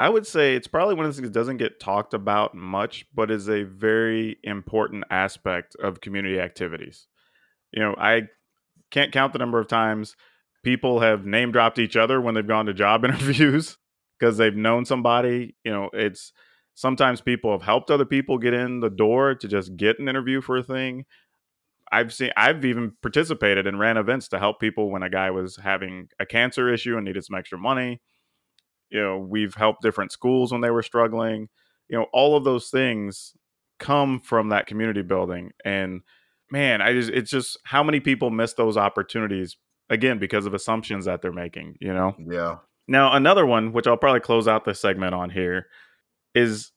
Speaker 3: I would say it's probably one of those things that doesn't get talked about much, but is a very important aspect of community activities. You know, I can't count the number of times people have name dropped each other when they've gone to job interviews because they've known somebody. You know, it's sometimes people have helped other people get in the door to just get an interview for a thing. I've seen, I've even participated and ran events to help people when a guy was having a cancer issue and needed some extra money. You know, we've helped different schools when they were struggling. You know, all of those things come from that community building. And man, I just, it's just how many people miss those opportunities again because of assumptions that they're making, you know?
Speaker 4: Yeah.
Speaker 3: Now, another one, which I'll probably close out this segment on here, is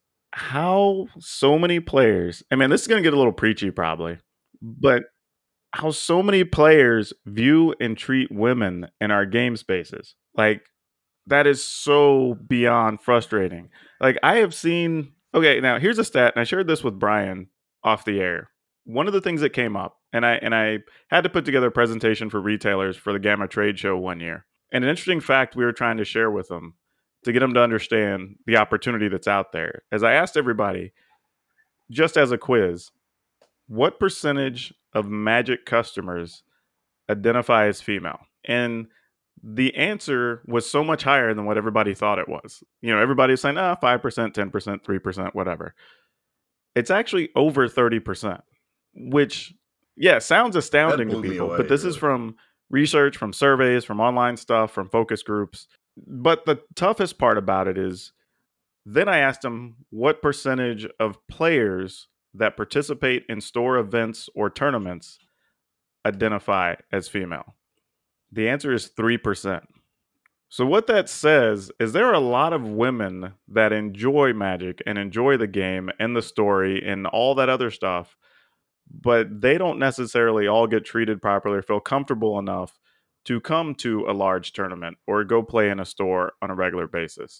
Speaker 3: how so many players, I mean, this is going to get a little preachy probably, but how so many players view and treat women in our game spaces. Like, that is so beyond frustrating. Like, I have seen, okay, now here's a stat, and I shared this with Brian off the air. One of the things that came up, and I and I had to put together a presentation for retailers for the Gamma Trade Show one year. And an interesting fact we were trying to share with them to get them to understand the opportunity that's out there. As I asked everybody, just as a quiz, what percentage of Magic customers identify as female? And the answer was so much higher than what everybody thought it was. You know, everybody was saying, ah, five percent, ten percent, three percent, whatever. It's actually over thirty percent, which, yeah, sounds astounding to people. Away, but this really. is from research, from surveys, from online stuff, from focus groups. But the toughest part about it is then I asked them what percentage of players that participate in store events or tournaments identify as female. The answer is three percent. So what that says is there are a lot of women that enjoy Magic and enjoy the game and the story and all that other stuff, but they don't necessarily all get treated properly or feel comfortable enough to come to a large tournament or go play in a store on a regular basis.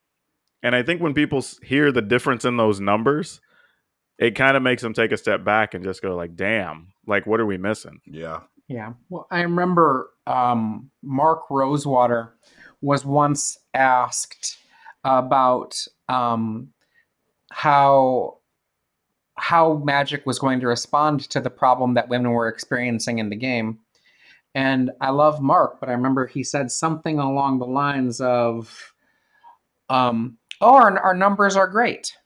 Speaker 3: And I think when people hear the difference in those numbers, it kind of makes them take a step back and just go like, damn, like, what are we missing?
Speaker 4: Yeah.
Speaker 5: Yeah. Well, I remember um, Mark Rosewater was once asked about um, how how Magic was going to respond to the problem that women were experiencing in the game. And I love Mark, but I remember he said something along the lines of, um, oh, our, our numbers are great.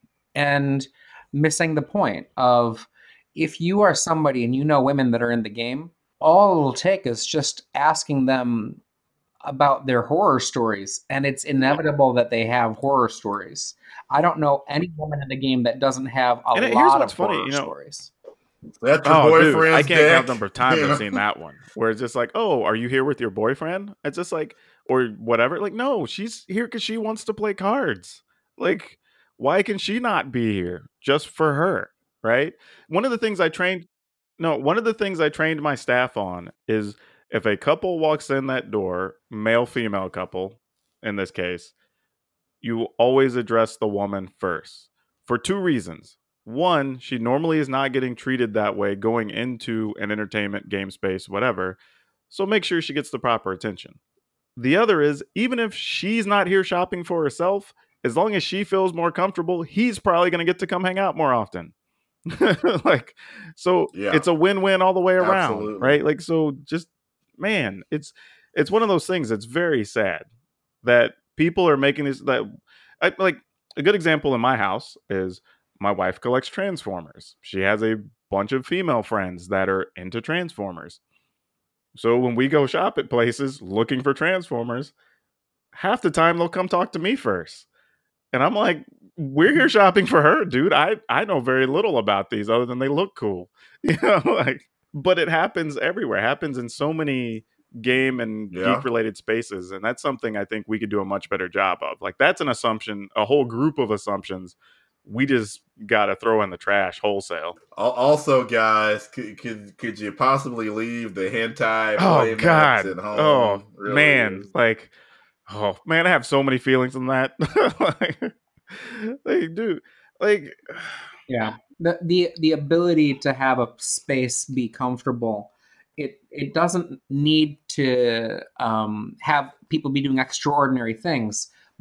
Speaker 5: And missing the point of, if you are somebody and you know women that are in the game, all it'll take is just asking them about their horror stories. And it's inevitable that they have horror stories. I don't know any woman in the game that doesn't have a
Speaker 3: and
Speaker 5: lot of
Speaker 3: funny,
Speaker 5: horror
Speaker 3: you know,
Speaker 5: stories.
Speaker 4: That's your
Speaker 3: oh,
Speaker 4: boyfriend's
Speaker 3: dude, I can't
Speaker 4: deck.
Speaker 3: count the number of times
Speaker 4: Yeah.
Speaker 3: I've seen that one where it's just like, oh, are you here with your boyfriend? It's just like, or whatever. Like, no, she's here because she wants to play cards. Like, why can she not be here just for her? Right. One of the things I trained, no, one of the things I trained my staff on is if a couple walks in that door, male, female couple, in this case, you always address the woman first for two reasons. One, she normally is not getting treated that way going into an entertainment, game space, whatever. So make sure she gets the proper attention. The other is, even if she's not here shopping for herself, as long as she feels more comfortable, he's probably going to get to come hang out more often. Like, so
Speaker 4: Yeah.
Speaker 3: it's a win-win all the way around,
Speaker 4: Absolutely.
Speaker 3: right? Like, so just, man, it's, it's one of those things that's very sad that people are making this, that I, like a good example in my house is my wife collects Transformers. She has a bunch of female friends that are into Transformers. So when we go shop at places looking for Transformers, half the time they'll come talk to me first. And I'm like, we're here shopping for her, dude. I, I know very little about these other than they look cool. You know, like, but it happens everywhere. It happens in so many game and
Speaker 4: Yeah.
Speaker 3: geek related spaces. And that's something I think we could do a much better job of. Like, that's an assumption, a whole group of assumptions we just got to throw in the trash wholesale.
Speaker 4: Al- Also, guys, could, could could you possibly leave the hentai
Speaker 3: Oh
Speaker 4: play
Speaker 3: God!
Speaker 4: mats at home?
Speaker 3: Oh
Speaker 4: Really
Speaker 3: man!
Speaker 4: is.
Speaker 3: Like, oh man, I have so many feelings on that. Like, they do. Like,
Speaker 5: Yeah. The, the the ability to have a space be comfortable, it it doesn't need to um, have people be doing extraordinary things,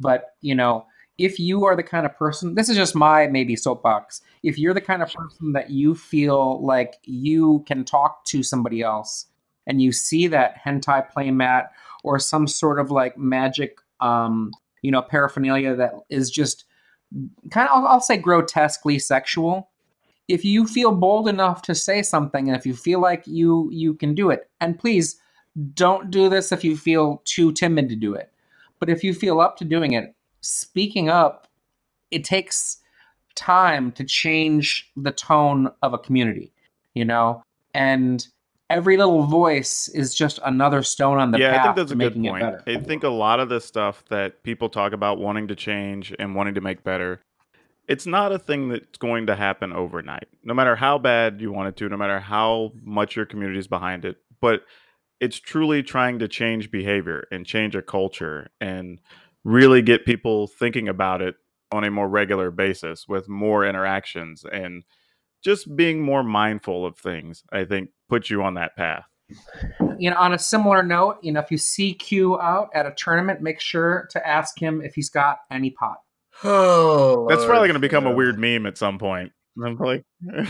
Speaker 5: But, you know, if you are the kind of person, this is just my maybe soapbox. If you're the kind of person that you feel like you can talk to somebody else and you see that hentai playmat or some sort of like magic, um, you know, paraphernalia that is just kind of, I'll, I'll say grotesquely sexual. If you feel bold enough to say something and if you feel like you you can do it, and please don't do this if you feel too timid to do it. But if you feel up to doing it, speaking up, it takes time to change the tone of a community, you know? And every little voice is just another stone on the
Speaker 3: Yeah, I think
Speaker 5: path
Speaker 3: that's
Speaker 5: to
Speaker 3: a good
Speaker 5: making it
Speaker 3: point.
Speaker 5: better.
Speaker 3: I think a lot of the stuff that people talk about wanting to change and wanting to make better, it's not a thing that's going to happen overnight, no matter how bad you want it to, no matter how much your community is behind it. But it's truly trying to change behavior and change a culture and really get people thinking about it on a more regular basis with more interactions and just being more mindful of things, I think puts you on that path.
Speaker 5: You know, on a similar note, you know, if you see Q out at a tournament, make sure to ask him if he's got any pot.
Speaker 4: Oh,
Speaker 3: That's probably
Speaker 4: Lord,
Speaker 3: going to become a
Speaker 4: yeah.
Speaker 3: weird meme at some point. I'm like,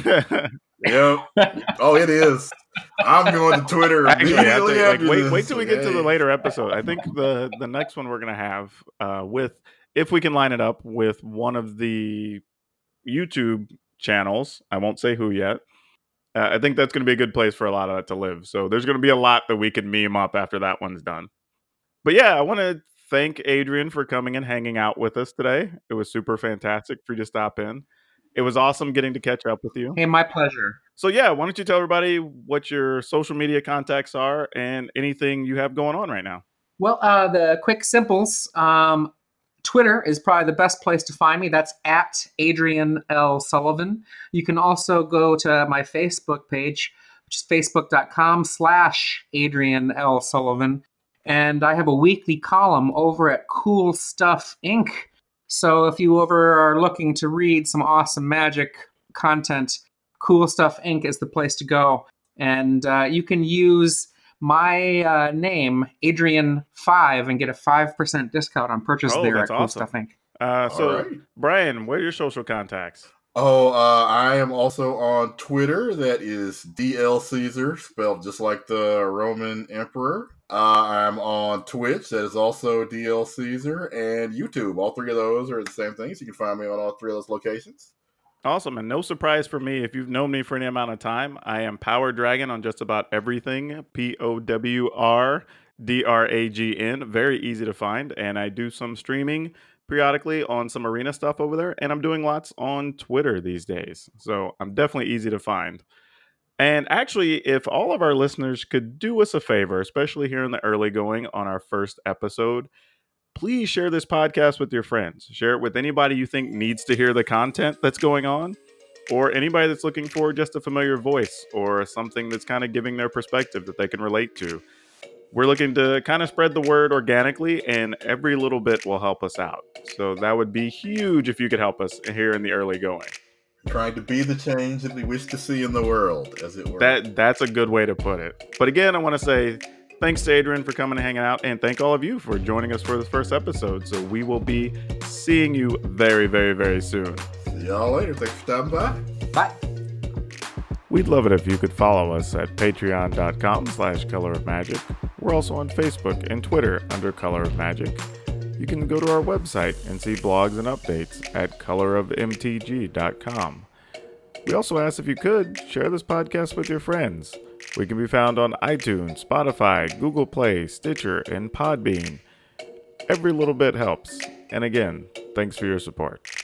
Speaker 4: Yep. Oh, it is. I'm going to Twitter
Speaker 3: actually, I
Speaker 4: immediately
Speaker 3: think, like,
Speaker 4: after
Speaker 3: wait,
Speaker 4: this.
Speaker 3: wait till we get to the
Speaker 4: Hey.
Speaker 3: later episode. I think the the next one we're going to have uh, with, if we can line it up with one of the YouTube channels. I won't say who yet. Uh, I think that's going to be a good place for a lot of that to live. So there's going to be a lot that we can meme up after that one's done. But yeah, I want to thank Adrian for coming and hanging out with us today. It was super fantastic for you to stop in. It was awesome getting to catch up with you.
Speaker 5: Hey, my pleasure.
Speaker 3: So yeah, why don't you tell everybody what your social media contacts are and anything you have going on right now?
Speaker 5: Well, uh, the quick simples. Um, Twitter is probably the best place to find me. That's at Adrian L. Sullivan. You can also go to my Facebook page, which is facebook.com slash Adrian L. Sullivan. And I have a weekly column over at Cool Stuff Incorporated. So if you ever are looking to read some awesome magic content, Cool Stuff Incorporated is the place to go. And uh, you can use my uh, name, Adrian five, and get a five percent discount on purchase
Speaker 3: Oh,
Speaker 5: there
Speaker 3: that's
Speaker 5: at Cool
Speaker 3: awesome.
Speaker 5: Stuff Incorporated.
Speaker 3: Uh, so
Speaker 4: All right.
Speaker 3: Brian, what are your social contacts?
Speaker 4: Oh, uh, I am also on Twitter. That is D L Caesar, spelled just like the Roman emperor. Uh, I'm on Twitch. That is also D L Caesar, and YouTube. All three of those are the same things. You can find me on all three of those locations.
Speaker 3: Awesome. And no surprise for me, if you've known me for any amount of time, I am Power Dragon on just about everything. P O W R D R A G N. Very easy to find. And I do some streaming periodically on some arena stuff over there. And I'm doing lots on Twitter these days. So I'm definitely easy to find. And actually, if all of our listeners could do us a favor, especially here in the early going on our first episode, please share this podcast with your friends. Share it with anybody you think needs to hear the content that's going on, or anybody that's looking for just a familiar voice or something that's kind of giving their perspective that they can relate to. We're looking to kind of spread the word organically, and every little bit will help us out. So that would be huge if you could help us here in the early going.
Speaker 4: Trying to be the change that we wish to see in the world, as it were.
Speaker 3: That that's a good way to put it. But again, I want to say thanks to Adrian for coming and hanging out, and thank all of you for joining us for this first episode. So we will be seeing you very, very, very soon.
Speaker 4: See y'all later. Thanks for stopping by.
Speaker 5: Bye.
Speaker 3: We'd love it if you could follow us at patreon.com slash color of magic. We're also on Facebook and Twitter under Color of Magic. You can go to our website and see blogs and updates at color of m t g dot com. We also ask if you could share this podcast with your friends. We can be found on iTunes, Spotify, Google Play, Stitcher, and Podbean. Every little bit helps. And again, thanks for your support.